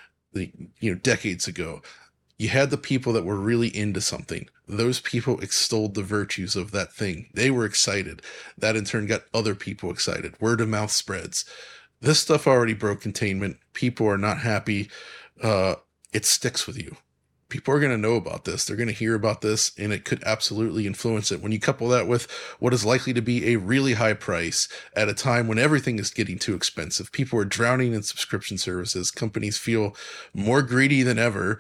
decades ago, you had the people that were really into something. Those people extolled the virtues of that thing. They were excited. That in turn got other people excited. Word of mouth spreads. This stuff already broke containment. People are not happy. It sticks with you. People are going to know about this. They're going to hear about this, and it could absolutely influence it. When you couple that with what is likely to be a really high price at a time when everything is getting too expensive, people are drowning in subscription services. Companies feel more greedy than ever.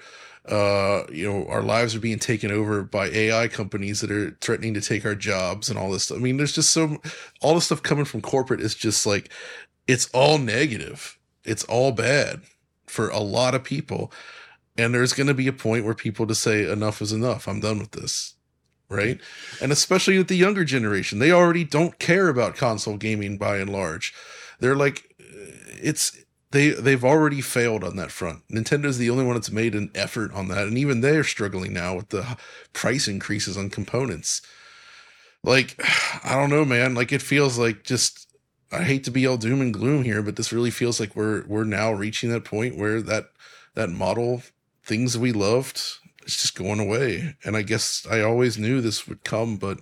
Our lives are being taken over by AI companies that are threatening to take our jobs and all this stuff. I mean, there's just all the stuff coming from corporate is just like, it's all negative. It's all bad for a lot of people. And there's going to be a point where people just say enough is enough. I'm done with this. Right. And especially with the younger generation, they already don't care about console gaming by and large. They're like, they've already failed on that front. Nintendo's the only one that's made an effort on that. And even they're struggling now with the price increases on components. Like, I don't know, man. Like, it feels like I hate to be all doom and gloom here, but this really feels like we're now reaching that point where that model, things we loved, it's just going away. And I guess I always knew this would come, but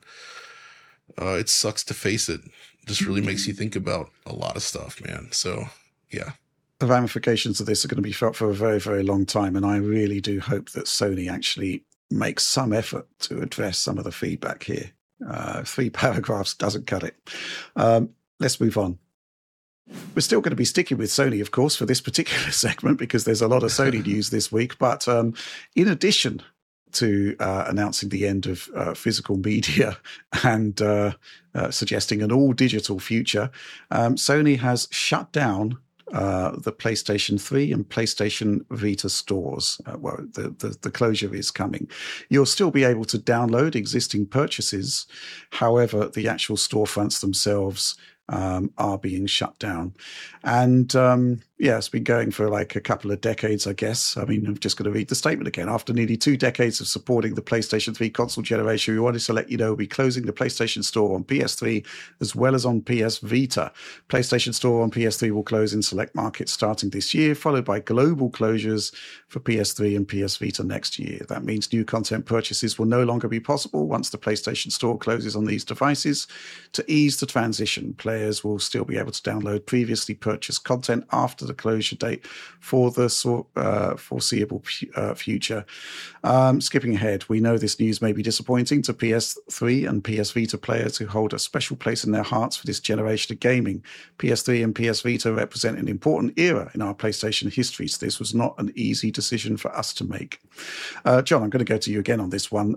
it sucks to face it. It just really makes you think about a lot of stuff, man. So, yeah. The ramifications of this are going to be felt for a very, very long time. And I really do hope that Sony actually makes some effort to address some of the feedback here. 3 paragraphs doesn't cut it. Let's move on. We're still going to be sticking with Sony, of course, for this particular segment because there's a lot of Sony news this week. But in addition to announcing the end of physical media and suggesting an all-digital future, Sony has shut down the PlayStation 3 and PlayStation Vita stores. The closure is coming. You'll still be able to download existing purchases. However, the actual storefronts themselves are being shut down. And, Yeah, it's been going for like a couple of decades, I guess. I mean, I'm just going to read the statement again. After nearly 2 decades of supporting the PlayStation 3 console generation, we wanted to let you know we'll be closing the PlayStation Store on PS3 as well as on PS Vita. PlayStation Store on PS3 will close in select markets starting this year, followed by global closures for PS3 and PS Vita next year. That means new content purchases will no longer be possible once the PlayStation Store closes on these devices. To ease the transition, players will still be able to download previously purchased content after the closure date for the foreseeable future. Skipping ahead, we know this news may be disappointing to PS3 and PS Vita players who hold a special place in their hearts for this generation of gaming. PS3 and PS Vita represent an important era in our PlayStation history, so this was not an easy decision for us to make. John, I'm going to go to you again on this one.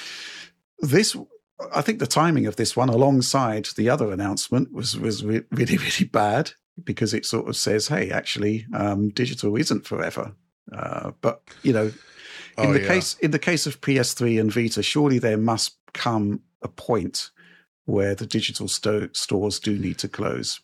I think the timing of this one, alongside the other announcement, was really, really bad, because it sort of says, "Hey, actually, digital isn't forever." But you know, in the case of PS3 and Vita, surely there must come a point where the digital stores do need to close.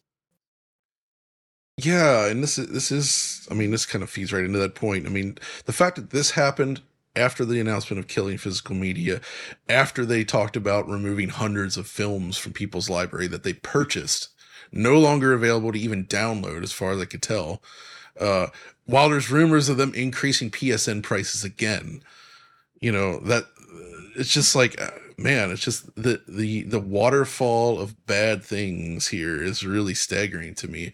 Yeah, and this is, I mean, this kind of feeds right into that point. I mean, the fact that this happened after the announcement of killing physical media, after they talked about removing hundreds of films from people's library that they purchased, no longer available to even download, as far as I could tell, while there's rumors of them increasing PSN prices again, you know, that it's just like, man, it's just the waterfall of bad things here is really staggering to me.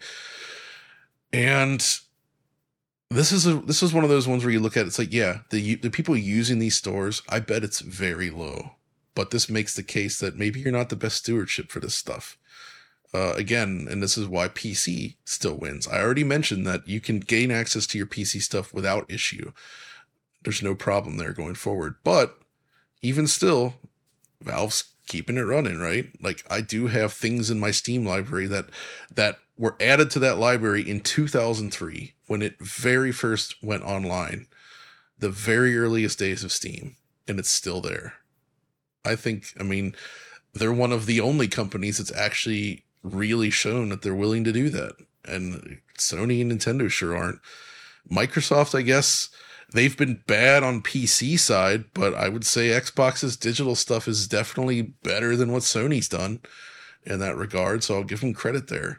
And this is one of those ones where you look at it, it's like, yeah, the people using these stores, I bet it's very low. But this makes the case that maybe you're not the best stewardship for this stuff. Again, and this is why PC still wins. I already mentioned that you can gain access to your PC stuff without issue. There's no problem there going forward. But even still, Valve's keeping it running, right? Like, I do have things in my Steam library that were added to that library in 2003 when it very first went online, the very earliest days of Steam, and it's still there. I mean, they're one of the only companies that's actually really shown that they're willing to do that. And Sony and Nintendo sure aren't. Microsoft, I guess, they've been bad on PC side, but I would say Xbox's digital stuff is definitely better than what Sony's done in that regard. So I'll give them credit there.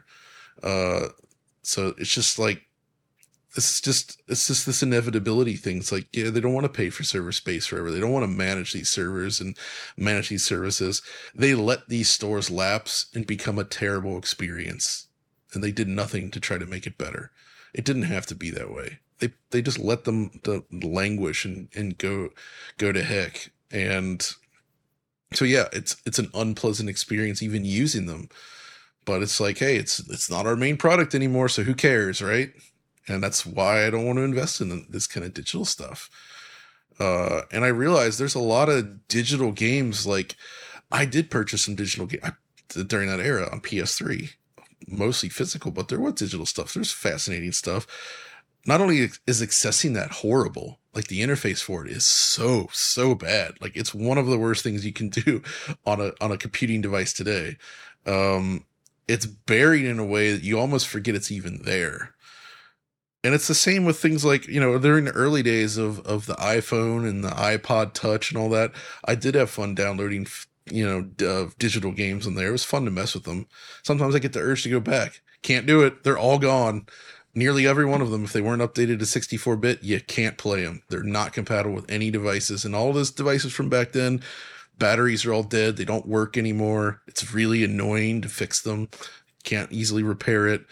So it's just like, it's just this inevitability thing. It's like, yeah, they don't want to pay for server space forever. They don't want to manage these servers and manage these services. They let these stores lapse and become a terrible experience. And they did nothing to try to make it better. It didn't have to be that way. They just let them languish and go to heck. And so, yeah, it's an unpleasant experience even using them. But it's like, hey, it's not our main product anymore, so who cares, right? And that's why I don't want to invest in this kind of digital stuff. And I realized there's a lot of digital games. Like, I did purchase some digital games during that era on PS3, mostly physical, but there was digital stuff. There's fascinating stuff. Not only is accessing that horrible, like the interface for it is so bad. Like, it's one of the worst things you can do on a computing device today. It's buried in a way that you almost forget it's even there. And it's the same with things like, you know, during the early days of the iPhone and the iPod Touch and all that, I did have fun downloading, you know, digital games on there. It was fun to mess with them. Sometimes I get the urge to go back. Can't do it. They're all gone. Nearly every one of them, if they weren't updated to 64-bit, you can't play them. They're not compatible with any devices. And all those devices from back then, batteries are all dead. They don't work anymore. It's really annoying to fix them. Can't easily repair it.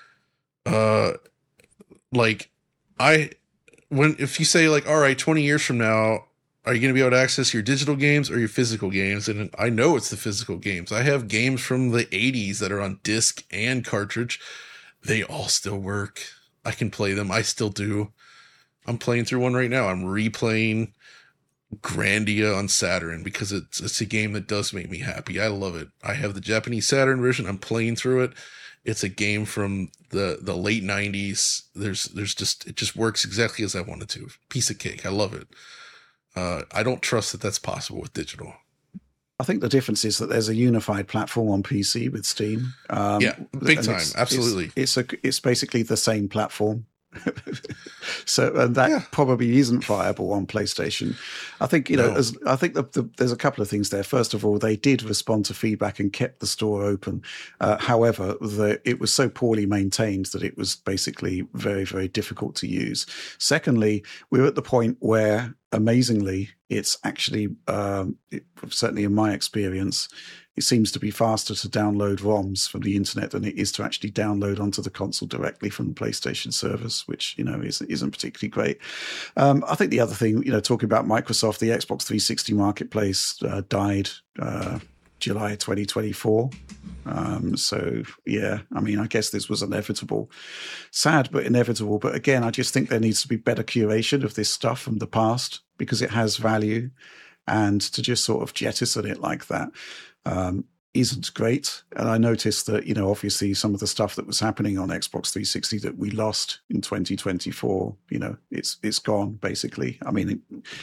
If you say like, all right, 20 years from now, are you going to be able to access your digital games or your physical games? And I know it's the physical games. I have games from the 80s that are on disc and cartridge. They all still work. I can play them. I still do. I'm playing through one right now. I'm replaying Grandia on Saturn because it's a game that does make me happy. I love it. I have the Japanese Saturn version. I'm playing through it. It's a game from the late 90s. It just works exactly as I wanted to. Piece of cake. I love it. I don't trust that that's possible with digital. I think the difference is that there's a unified platform on PC with Steam. Yeah, big time, absolutely. It's basically the same platform. So, and that Yeah. probably isn't viable on PlayStation. I think, you know, No. I think there's a couple of things there. First of all, they did respond to feedback and kept the store open. However, it was so poorly maintained that it was basically very, very difficult to use. Secondly, we're at the point where, amazingly, it's actually, certainly in my experience, it seems to be faster to download ROMs from the internet than it is to actually download onto the console directly from the PlayStation servers, which, you know, isn't particularly great. I think the other thing, you know, talking about Microsoft, the Xbox 360 marketplace died July 2024. So, yeah, I mean, I guess this was inevitable. Sad, but inevitable. But again, I just think there needs to be better curation of this stuff from the past because it has value. And to just sort of jettison it like that isn't great. And I noticed that, you know, obviously some of the stuff that was happening on Xbox 360 that we lost in 2024, you know, it's gone basically. I mean,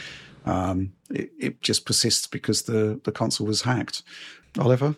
it just persists because the console was hacked. Oliver?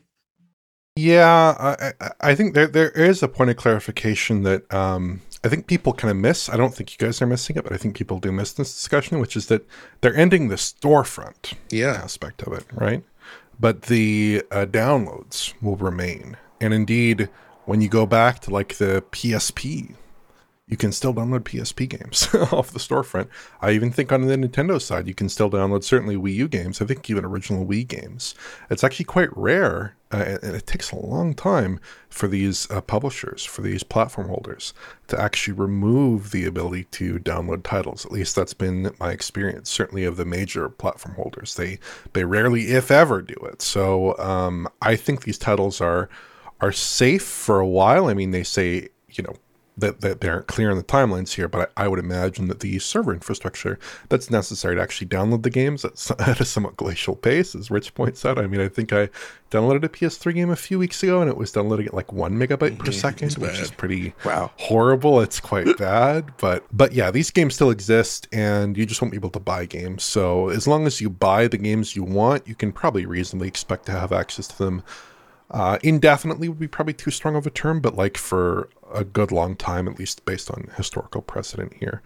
Yeah, I think there is a point of clarification that I think people kind of miss. I don't think you guys are missing it, but I think people do miss this discussion, which is that they're ending the storefront aspect of it, right? But the downloads will remain. And indeed, when you go back to like the PSP, you can still download PSP games off the storefront. I even think on the Nintendo side, you can still download certainly Wii U games. I think even original Wii games. It's actually quite rare, and it takes a long time for these publishers, for these platform holders, to actually remove the ability to download titles. At least that's been my experience, certainly of the major platform holders. They rarely, if ever, do it. So I think these titles are safe for a while. I mean, they say, you know, that they aren't clear on the timelines here, but I would imagine that the server infrastructure that's necessary to actually download the games at a somewhat glacial pace, as Rich points out. I mean, I think I downloaded a PS3 game a few weeks ago, and it was downloading at like 1 megabyte per second, which is pretty horrible. It's quite bad, but yeah, these games still exist, and you just won't be able to buy games. So as long as you buy the games you want, you can probably reasonably expect to have access to them. Indefinitely would be probably too strong of a term, but like for a good long time, at least based on historical precedent here.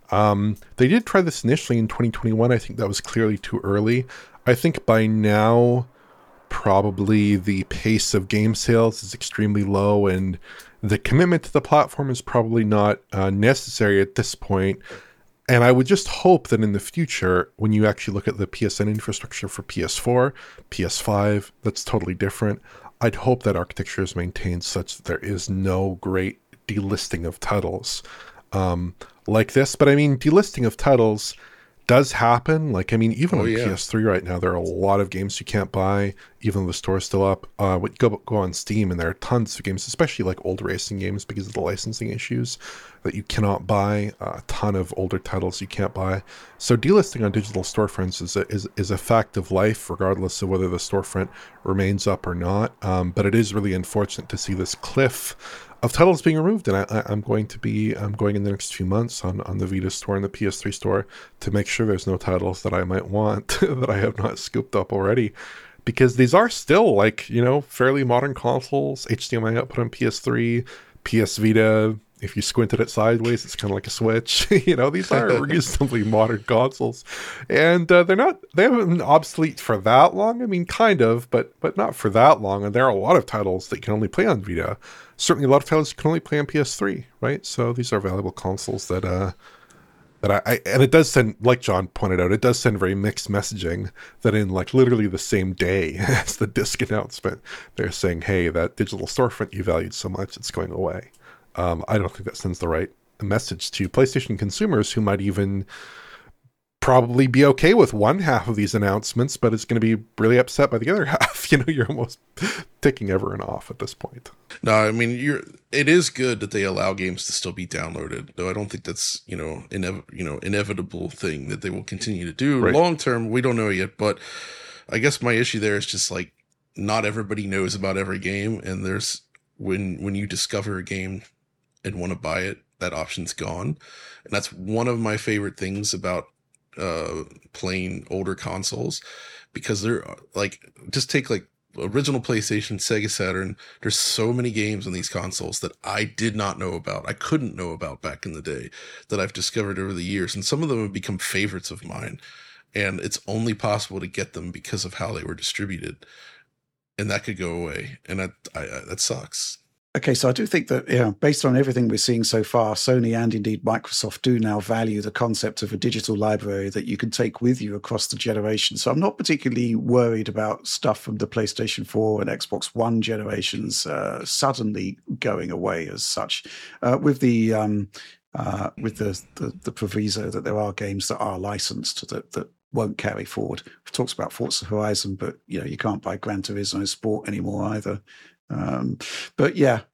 They did try this initially in 2021. I think that was clearly too early. I think by now, probably the pace of game sales is extremely low, and the commitment to the platform is probably not necessary at this point. And I would just hope that in the future, when you actually look at the PSN infrastructure for PS4, PS5, that's totally different. I'd hope that architecture is maintained such that there is no great delisting of titles like this. But I mean, delisting of titles does happen. Like, I mean, even on PS3 right now, there are a lot of games you can't buy, even though the store's still up. Go on Steam, and there are tons of games, especially like old racing games because of the licensing issues, that you cannot buy. A ton of older titles you can't buy. So delisting on digital storefronts is a fact of life, regardless of whether the storefront remains up or not. But it is really unfortunate to see this cliff of titles being removed, and I'm going in the next few months on the Vita store and the PS3 store to make sure there's no titles that I might want that I have not scooped up already, because these are still, like, you know, fairly modern consoles. HDMI output on PS3, PS Vita. If you squint at it sideways, it's kind of like a Switch. You know, these are reasonably modern consoles, and they haven't been obsolete for that long. I mean, kind of, but not for that long. And there are a lot of titles that you can only play on Vita. Certainly, a lot of titles you can only play on PS3, right? So these are valuable consoles that and it does send, like John pointed out, it does send very mixed messaging that in like literally the same day as the disc announcement, they're saying, hey, that digital storefront you valued so much, it's going away. I don't think that sends the right message to PlayStation consumers, who might even probably be okay with one half of these announcements, but it's going to be really upset by the other half. You know, you're almost ticking everyone off at this point. No, I mean, it is good that they allow games to still be downloaded, though I don't think that's, inevitable thing that they will continue to do. Right. Long term, we don't know yet, but I guess my issue there is just like, not everybody knows about every game, and there's when you discover a game and want to buy it, that option's gone. And that's one of my favorite things about playing older consoles, because they're like, just take like original PlayStation, Sega Saturn. There's so many games on these consoles that I did not know about. I couldn't know about back in the day, that I've discovered over the years. And some of them have become favorites of mine. And it's only possible to get them because of how they were distributed. And that could go away. And that sucks. Okay, so I do think that, based on everything we're seeing so far, Sony and indeed Microsoft do now value the concept of a digital library that you can take with you across the generation. So I'm not particularly worried about stuff from the PlayStation 4 and Xbox One generations suddenly going away as such, with the proviso that there are games that are licensed that won't carry forward. We've talked about Forza Horizon, but you can't buy Gran Turismo Sport anymore either. But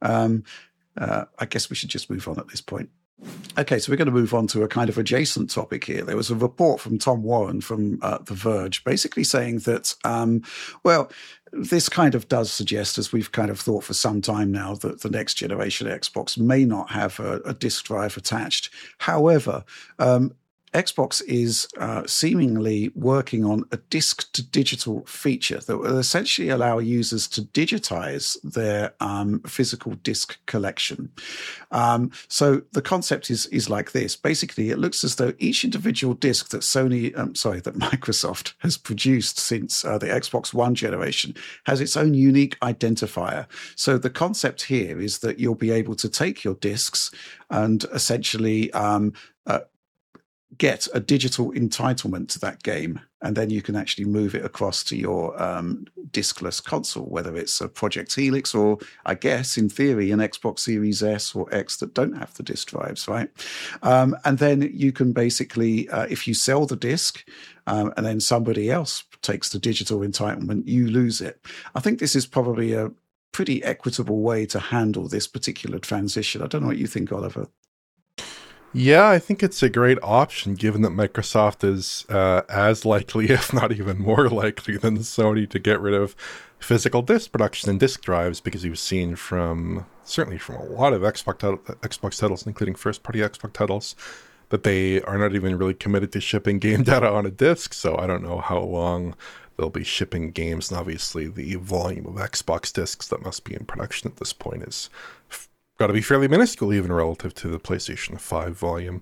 I guess we should just move on at this point. Okay, so we're going to move on to a kind of adjacent topic here. There was a report from Tom Warren from The Verge, basically saying that, this kind of does suggest, as we've kind of thought for some time now, that the next generation Xbox may not have a disk drive attached. However, Xbox is seemingly working on a disk-to-digital feature that will essentially allow users to digitize their physical disk collection. So the concept is like this. Basically, it looks as though each individual disk that Microsoft has produced since the Xbox One generation has its own unique identifier. So the concept here is that you'll be able to take your disks and essentially get a digital entitlement to that game, and then you can actually move it across to your diskless console, whether it's a Project Helix or, I guess, in theory, an Xbox Series S or X that don't have the disk drives, right? And then you can basically, if you sell the disk and then somebody else takes the digital entitlement, you lose it. I think this is probably a pretty equitable way to handle this particular transition. I don't know what you think, Oliver. Yeah, I think it's a great option, given that Microsoft is as likely, if not even more likely, than Sony to get rid of physical disk production and disk drives, because you've seen certainly from a lot of Xbox titles, including first-party Xbox titles, that they are not even really committed to shipping game data on a disk. So I don't know how long they'll be shipping games. And obviously, the volume of Xbox disks that must be in production at this point is got to be fairly minuscule, even relative to the PlayStation 5 volume.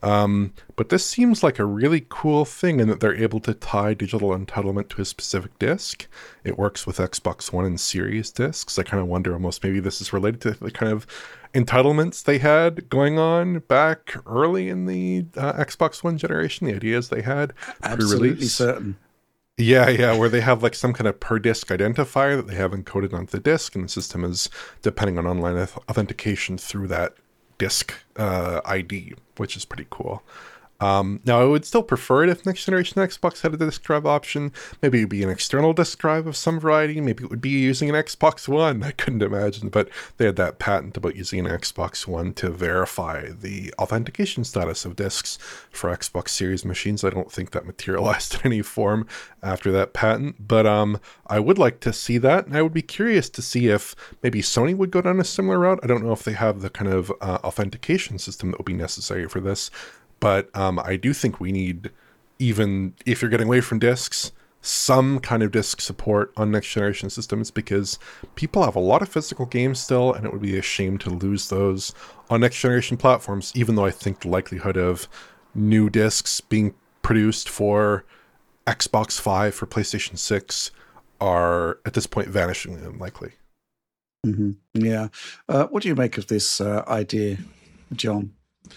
But this seems like a really cool thing in that they're able to tie digital entitlement to a specific disc. It works with Xbox One and Series discs. I kind of wonder almost maybe this is related to the kind of entitlements they had going on back early in the Xbox One generation, the ideas they had. Absolutely certain. Yeah, where they have like some kind of per disk identifier that they have encoded onto the disk, and the system is depending on online authentication through that disk ID, which is pretty cool. Now, I would still prefer it if next generation Xbox had a disk drive option. Maybe it would be an external disk drive of some variety. Maybe it would be using an Xbox One. I couldn't imagine, but they had that patent about using an Xbox One to verify the authentication status of disks for Xbox Series machines. I don't think that materialized in any form after that patent, but I would like to see that, and I would be curious to see if maybe Sony would go down a similar route. I don't know if they have the kind of authentication system that would be necessary for this. But I do think we need, even if you're getting away from discs, some kind of disc support on next generation systems, because people have a lot of physical games still, and it would be a shame to lose those on next generation platforms, even though I think the likelihood of new discs being produced for Xbox 5 for PlayStation 6 are at this point vanishingly unlikely. Mm-hmm. Yeah. What do you make of this idea, John?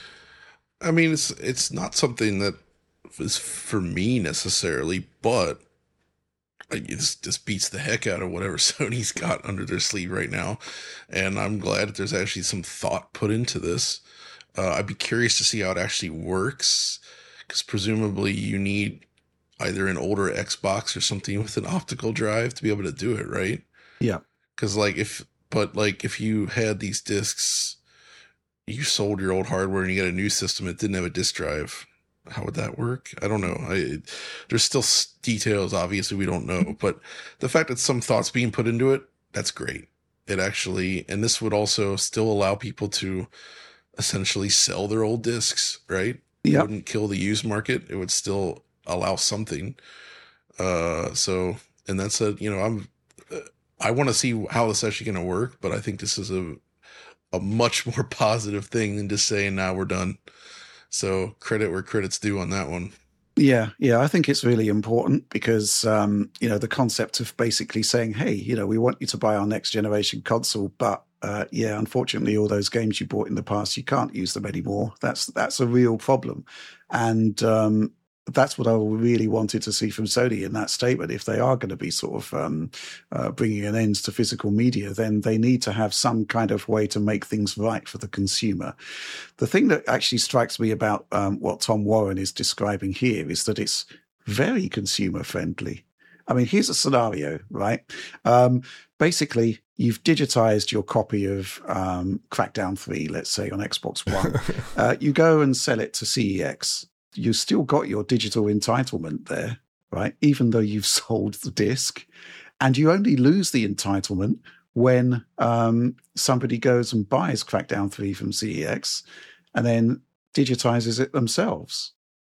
I mean, it's not something that is for me necessarily, but this beats the heck out of whatever Sony's got under their sleeve right now. And I'm glad that there's actually some thought put into this. I'd be curious to see how it actually works, because presumably you need either an older Xbox or something with an optical drive to be able to do it, right? Yeah. Because if you had these discs, you sold your old hardware and you got a new system, it didn't have a disk drive, how would that work? I don't know. There's still details, obviously, we don't know. But the fact that some thought's being put into it, that's great. It actually, and this would also still allow people to essentially sell their old discs, right? It wouldn't kill the used market. It would still allow something. And that said, I want to see how this is actually going to work, but I think this is a much more positive thing than just saying, now we're done. So credit where credit's due on that one. Yeah, I think it's really important because, the concept of basically saying, hey, we want you to buy our next generation console, but unfortunately, all those games you bought in the past, you can't use them anymore. That's a real problem. And that's what I really wanted to see from Sony in that statement. If they are going to be sort of bringing an end to physical media, then they need to have some kind of way to make things right for the consumer. The thing that actually strikes me about what Tom Warren is describing here is that it's very consumer friendly. I mean, here's a scenario, right? Basically, you've digitized your copy of Crackdown 3, let's say, on Xbox One. You go and sell it to CEX. You still got your digital entitlement there, right? Even though you've sold the disc. And you only lose the entitlement when somebody goes and buys Crackdown 3 from CEX and then digitizes it themselves.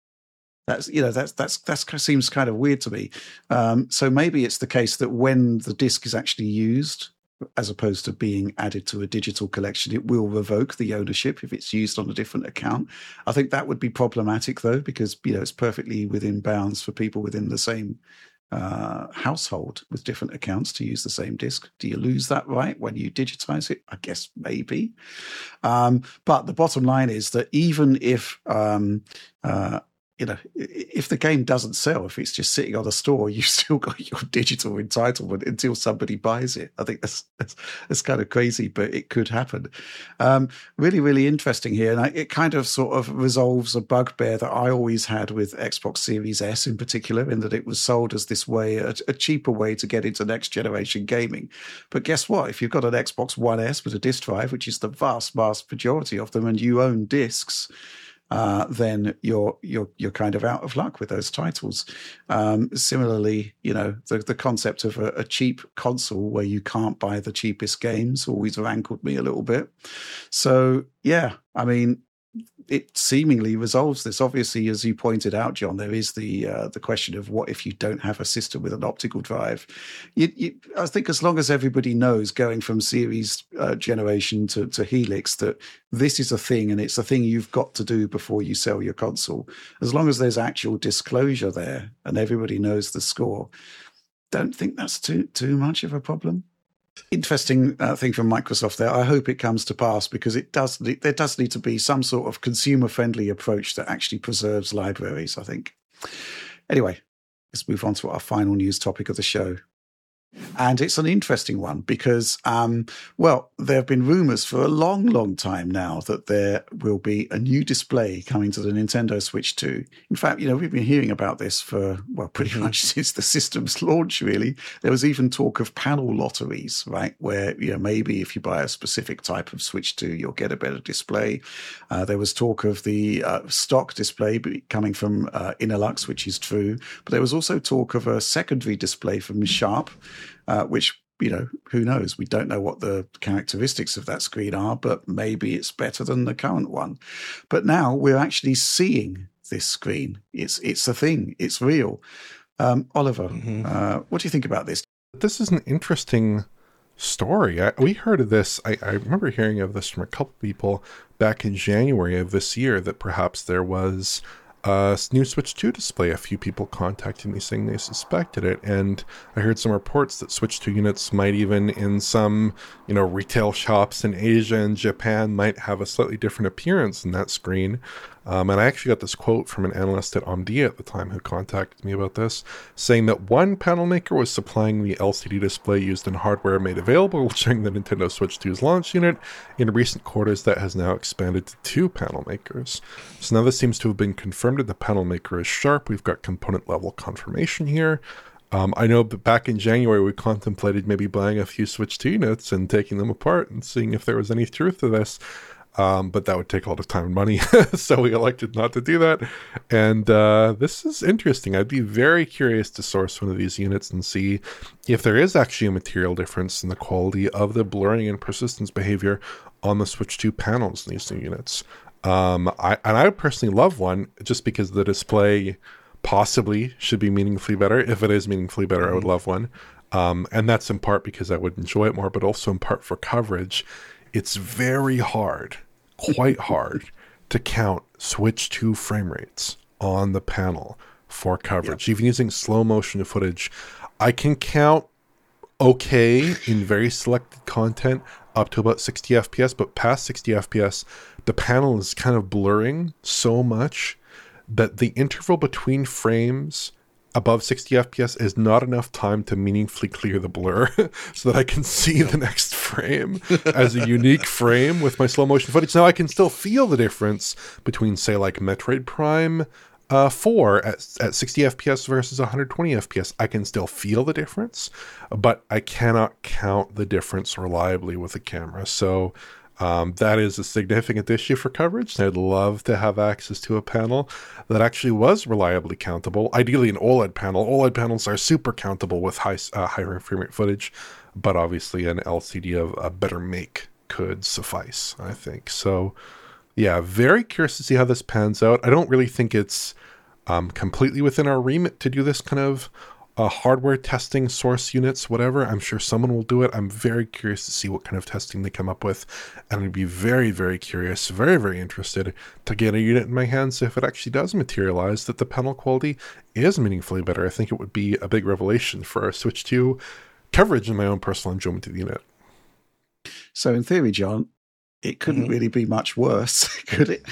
That seems kind of weird to me. So maybe it's the case that when the disc is actually used, as opposed to being added to a digital collection, it will revoke the ownership if it's used on a different account. I think that would be problematic, though, because it's perfectly within bounds for people within the same household with different accounts to use the same disc. Do you lose that right when you digitize it? I guess maybe. But the bottom line is that even if if the game doesn't sell, if it's just sitting on a store, you've still got your digital entitlement until somebody buys it. I think that's kind of crazy, but it could happen. Really, really interesting here. And it kind of sort of resolves a bugbear that I always had with Xbox Series S in particular, in that it was sold as this way, a cheaper way to get into next generation gaming. But guess what? If you've got an Xbox One S with a disk drive, which is the vast majority of them, and you own discs, then you're kind of out of luck with those titles. Similarly, the concept of a cheap console where you can't buy the cheapest games always rankled me a little bit. So yeah, I mean, it seemingly resolves this. Obviously, as you pointed out, John, there is the question of what if you don't have a system with an optical drive. I think as long as everybody knows going from series generation to Helix that this is a thing and it's a thing you've got to do before you sell your console, as long as there's actual disclosure there and everybody knows the score, don't think that's too much of a problem. Interesting thing from Microsoft there. I hope it comes to pass because there does need to be some sort of consumer-friendly approach that actually preserves libraries, I think. Anyway, let's move on to our final news topic of the show. And it's an interesting one because, there have been rumors for a long, long time now that there will be a new display coming to the Nintendo Switch 2. In fact, we've been hearing about this for, pretty much since the system's launch, really. There was even talk of panel lotteries, right, where, maybe if you buy a specific type of Switch 2, you'll get a better display. There was talk of the stock display coming from Innolux, which is true. But there was also talk of a secondary display from Sharp, which, who knows? We don't know what the characteristics of that screen are, but maybe it's better than the current one. But now we're actually seeing this screen. It's a thing. It's real. Oliver, what do you think about this? This is an interesting story. We heard of this. I remember hearing of this from a couple people back in January of this year, that perhaps there was a new Switch 2 display. A few people contacted me saying they suspected it, and I heard some reports that Switch 2 units might even in some, retail shops in Asia and Japan might have a slightly different appearance than that screen. And I actually got this quote from an analyst at Omdia at the time who contacted me about this, saying that one panel maker was supplying the LCD display used in hardware made available during the Nintendo Switch 2's launch unit. In recent quarters, that has now expanded to two panel makers. So now this seems to have been confirmed, and the panel maker is Sharp. We've got component level confirmation here. I know that back in January, we contemplated maybe buying a few Switch 2 units and taking them apart and seeing if there was any truth to this. But that would take a lot of time and money, so we elected not to do that. And this is interesting. I'd be very curious to source one of these units and see if there is actually a material difference in the quality of the blurring and persistence behavior on the Switch 2 panels in these new units. I personally love one just because the display possibly should be meaningfully better. If it is meaningfully better, I would love one. And that's in part because I would enjoy it more, but also in part for coverage. It's very hard, quite hard, to count Switch 2 frame rates on the panel for coverage. Even using slow motion footage, I can count okay in very selected content up to about 60 FPS, but past 60 FPS, the panel is kind of blurring so much that the interval between frames above 60 FPS is not enough time to meaningfully clear the blur so that I can see the next frame as a unique frame with my slow motion footage. Now I can still feel the difference between, say, like Metroid Prime 4 at 60 FPS versus 120 FPS. I can still feel the difference, but I cannot count the difference reliably with a camera. So that is a significant issue for coverage. I'd love to have access to a panel that actually was reliably countable. Ideally, an OLED panel. OLED panels are super countable with high frame rate footage, but obviously an LCD of a better make could suffice, I think. So, yeah, very curious to see how this pans out. I don't really think it's completely within our remit to do this kind of hardware testing, source units, whatever. I'm sure someone will do it. I'm very curious to see what kind of testing they come up with. And I'd be very, very curious, very, very interested to get a unit in my hands if it actually does materialize that the panel quality is meaningfully better. I think it would be a big revelation for our Switch 2 coverage and my own personal enjoyment of the unit. So in theory, John, it couldn't really be much worse, could it?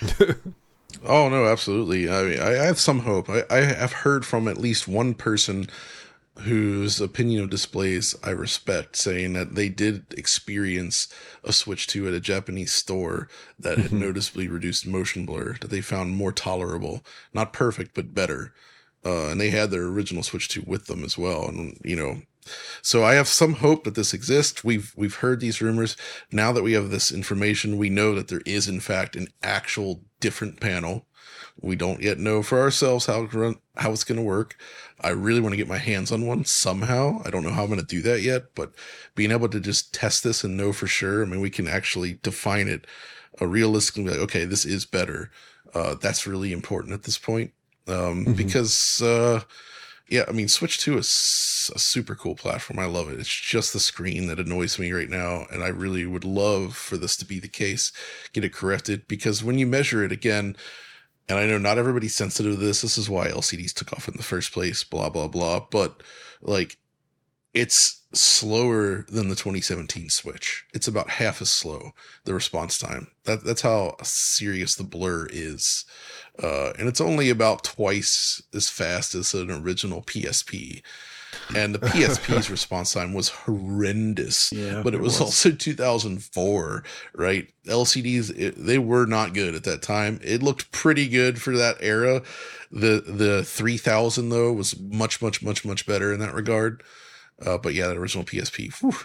Oh, no, absolutely. I mean, I have some hope. I have heard from at least one person whose opinion of displays I respect, saying that they did experience a Switch 2 at a Japanese store that had noticeably reduced motion blur, that they found more tolerable. Not perfect, but better. And they had their original Switch 2 with them as well. And, you know, so I have some hope that this exists. We've heard these rumors. Now that we have this information, we know that there is, in fact, an actual different panel. We don't yet know for ourselves how it's going to work. I really want to get my hands on one somehow. I don't know how I'm going to do that yet, but being able to just test this and know for sure, I mean, we can actually define it realistically, like, okay, this is better. That's really important at this point. Because, yeah, I mean, Switch 2 is a super cool platform. I love it. It's just the screen that annoys me right now. And I really would love for this to be the case, get it corrected, because when you measure it again, and I know not everybody's sensitive to this. This is why LCDs took off in the first place, blah, blah, blah. But like, it's slower than the 2017 Switch. It's about half as slow, the response time. That's how serious the blur is. And it's only about twice as fast as an original PSP. And the PSP's response time was horrendous, but it was also 2004, right? LCDs, they were not good at that time. It looked pretty good for that era. The 3000 though was much better in that regard. But yeah, that original PSP. Whew.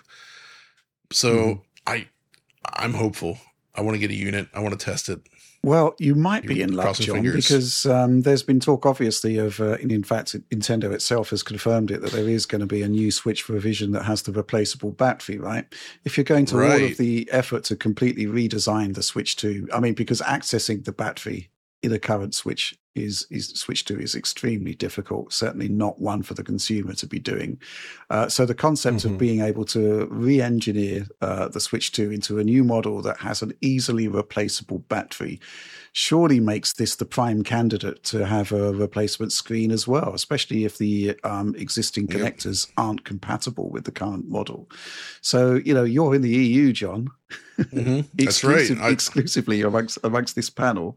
So I'm hopeful. I want to get a unit. I want to test it. Well, you might be in luck, John, because there's been talk, obviously, of, in fact, Nintendo itself has confirmed it, that there is going to be a new Switch revision that has the replaceable battery, right? If you're going to all of the effort to completely redesign the Switch 2, I mean, because accessing the battery in a current Switch Switch 2 is extremely difficult, certainly not one for the consumer to be doing. So the concept of being able to re-engineer the Switch 2 into a new model that has an easily replaceable battery surely makes this the prime candidate to have a replacement screen as well, especially if the existing connectors aren't compatible with the current model. So, you know, you're in the EU, John. That's right. Exclusively amongst this panel.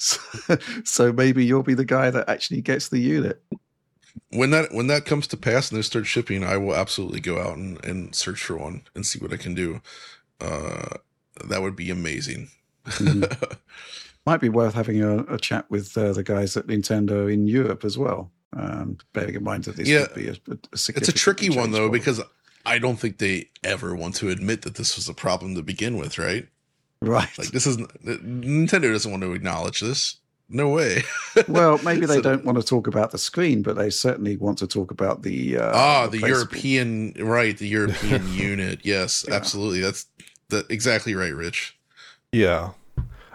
So maybe you'll be the guy that actually gets the unit. When that comes to pass and they start shipping, I will absolutely go out and search for one and see what I can do. That would be amazing. Might be worth having a chat with the guys at Nintendo in Europe as well. Bearing in mind that this would be a significant. It's a tricky one though, because I don't think they ever want to admit that this was a problem to begin with, right? Right. Like Nintendo doesn't want to acknowledge this. No way. Well, maybe they don't want to talk about the screen, but they certainly want to talk about the European, right? The European unit. Yes, absolutely. That's exactly right, Rich. Yeah.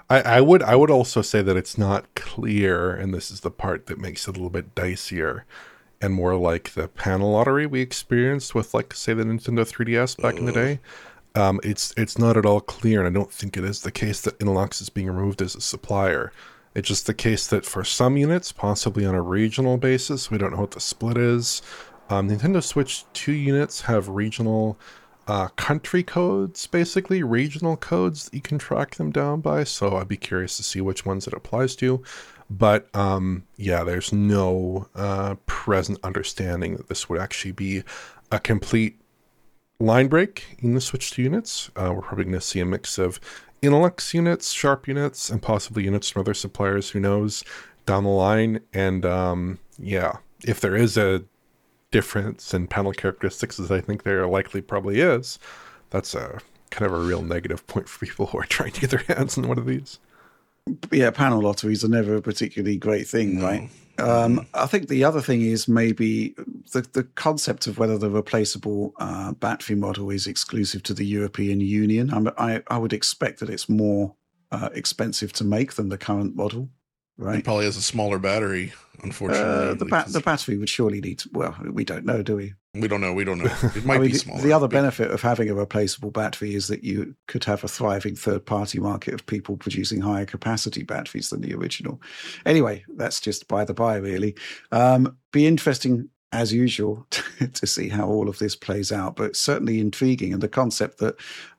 I would also say that it's not clear, and this is the part that makes it a little bit dicier and more like the panel lottery we experienced with, like, say, the Nintendo 3DS back in the day. It's not at all clear, and I don't think it is the case that Innolux is being removed as a supplier. It's just the case that for some units, possibly on a regional basis, we don't know what the split is. Nintendo Switch 2 units have regional country codes, basically regional codes that you can track them down by, so I'd be curious to see which ones it applies to. But yeah, there's no present understanding that this would actually be a complete line break in the Switch 2 units. We're probably going to see a mix of Innolux units, Sharp units, and possibly units from other suppliers, who knows, down the line. And yeah, if there is a difference in panel characteristics, as I think there likely probably is, that's a kind of a real negative point for people who are trying to get their hands on one of these. Yeah, panel lotteries are never a particularly great thing, right? I think the other thing is maybe the concept of whether the replaceable battery model is exclusive to the European Union. I would expect that it's more expensive to make than the current model, right? It probably has a smaller battery, unfortunately. The battery would surely need to, well, we don't know, do we? We don't know. It might be smaller. The other benefit of having a replaceable battery is that you could have a thriving third-party market of people producing higher capacity batteries than the original. Anyway, that's just by the by, really. Be interesting, as usual, to see how all of this plays out, but certainly intriguing. And the concept that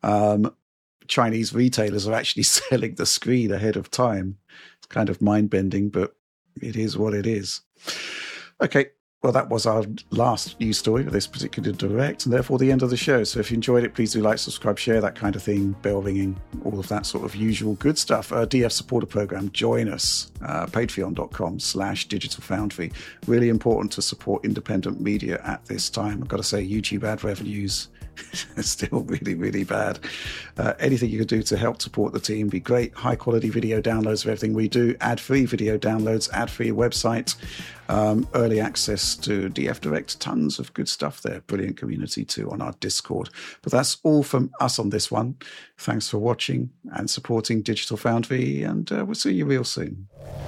Chinese retailers are actually selling the screen ahead of time, it's kind of mind-bending, but it is what it is. Okay. Well, that was our last news story of this particular direct, and therefore the end of the show. So if you enjoyed it, please do like, subscribe, share, that kind of thing, bell ringing, all of that sort of usual good stuff. DF supporter program, join us, patreon.com/Digital Foundry. Really important to support independent media at this time. I've got to say, YouTube ad revenues are still really, really bad. Anything you could do to help support the team be great. High quality video downloads of everything we do, ad-free video downloads, ad-free website, early access to DF Direct, tons of good stuff there. Brilliant community too on our Discord. But that's all from us on this one. Thanks for watching and supporting Digital Foundry, and we'll see you real soon.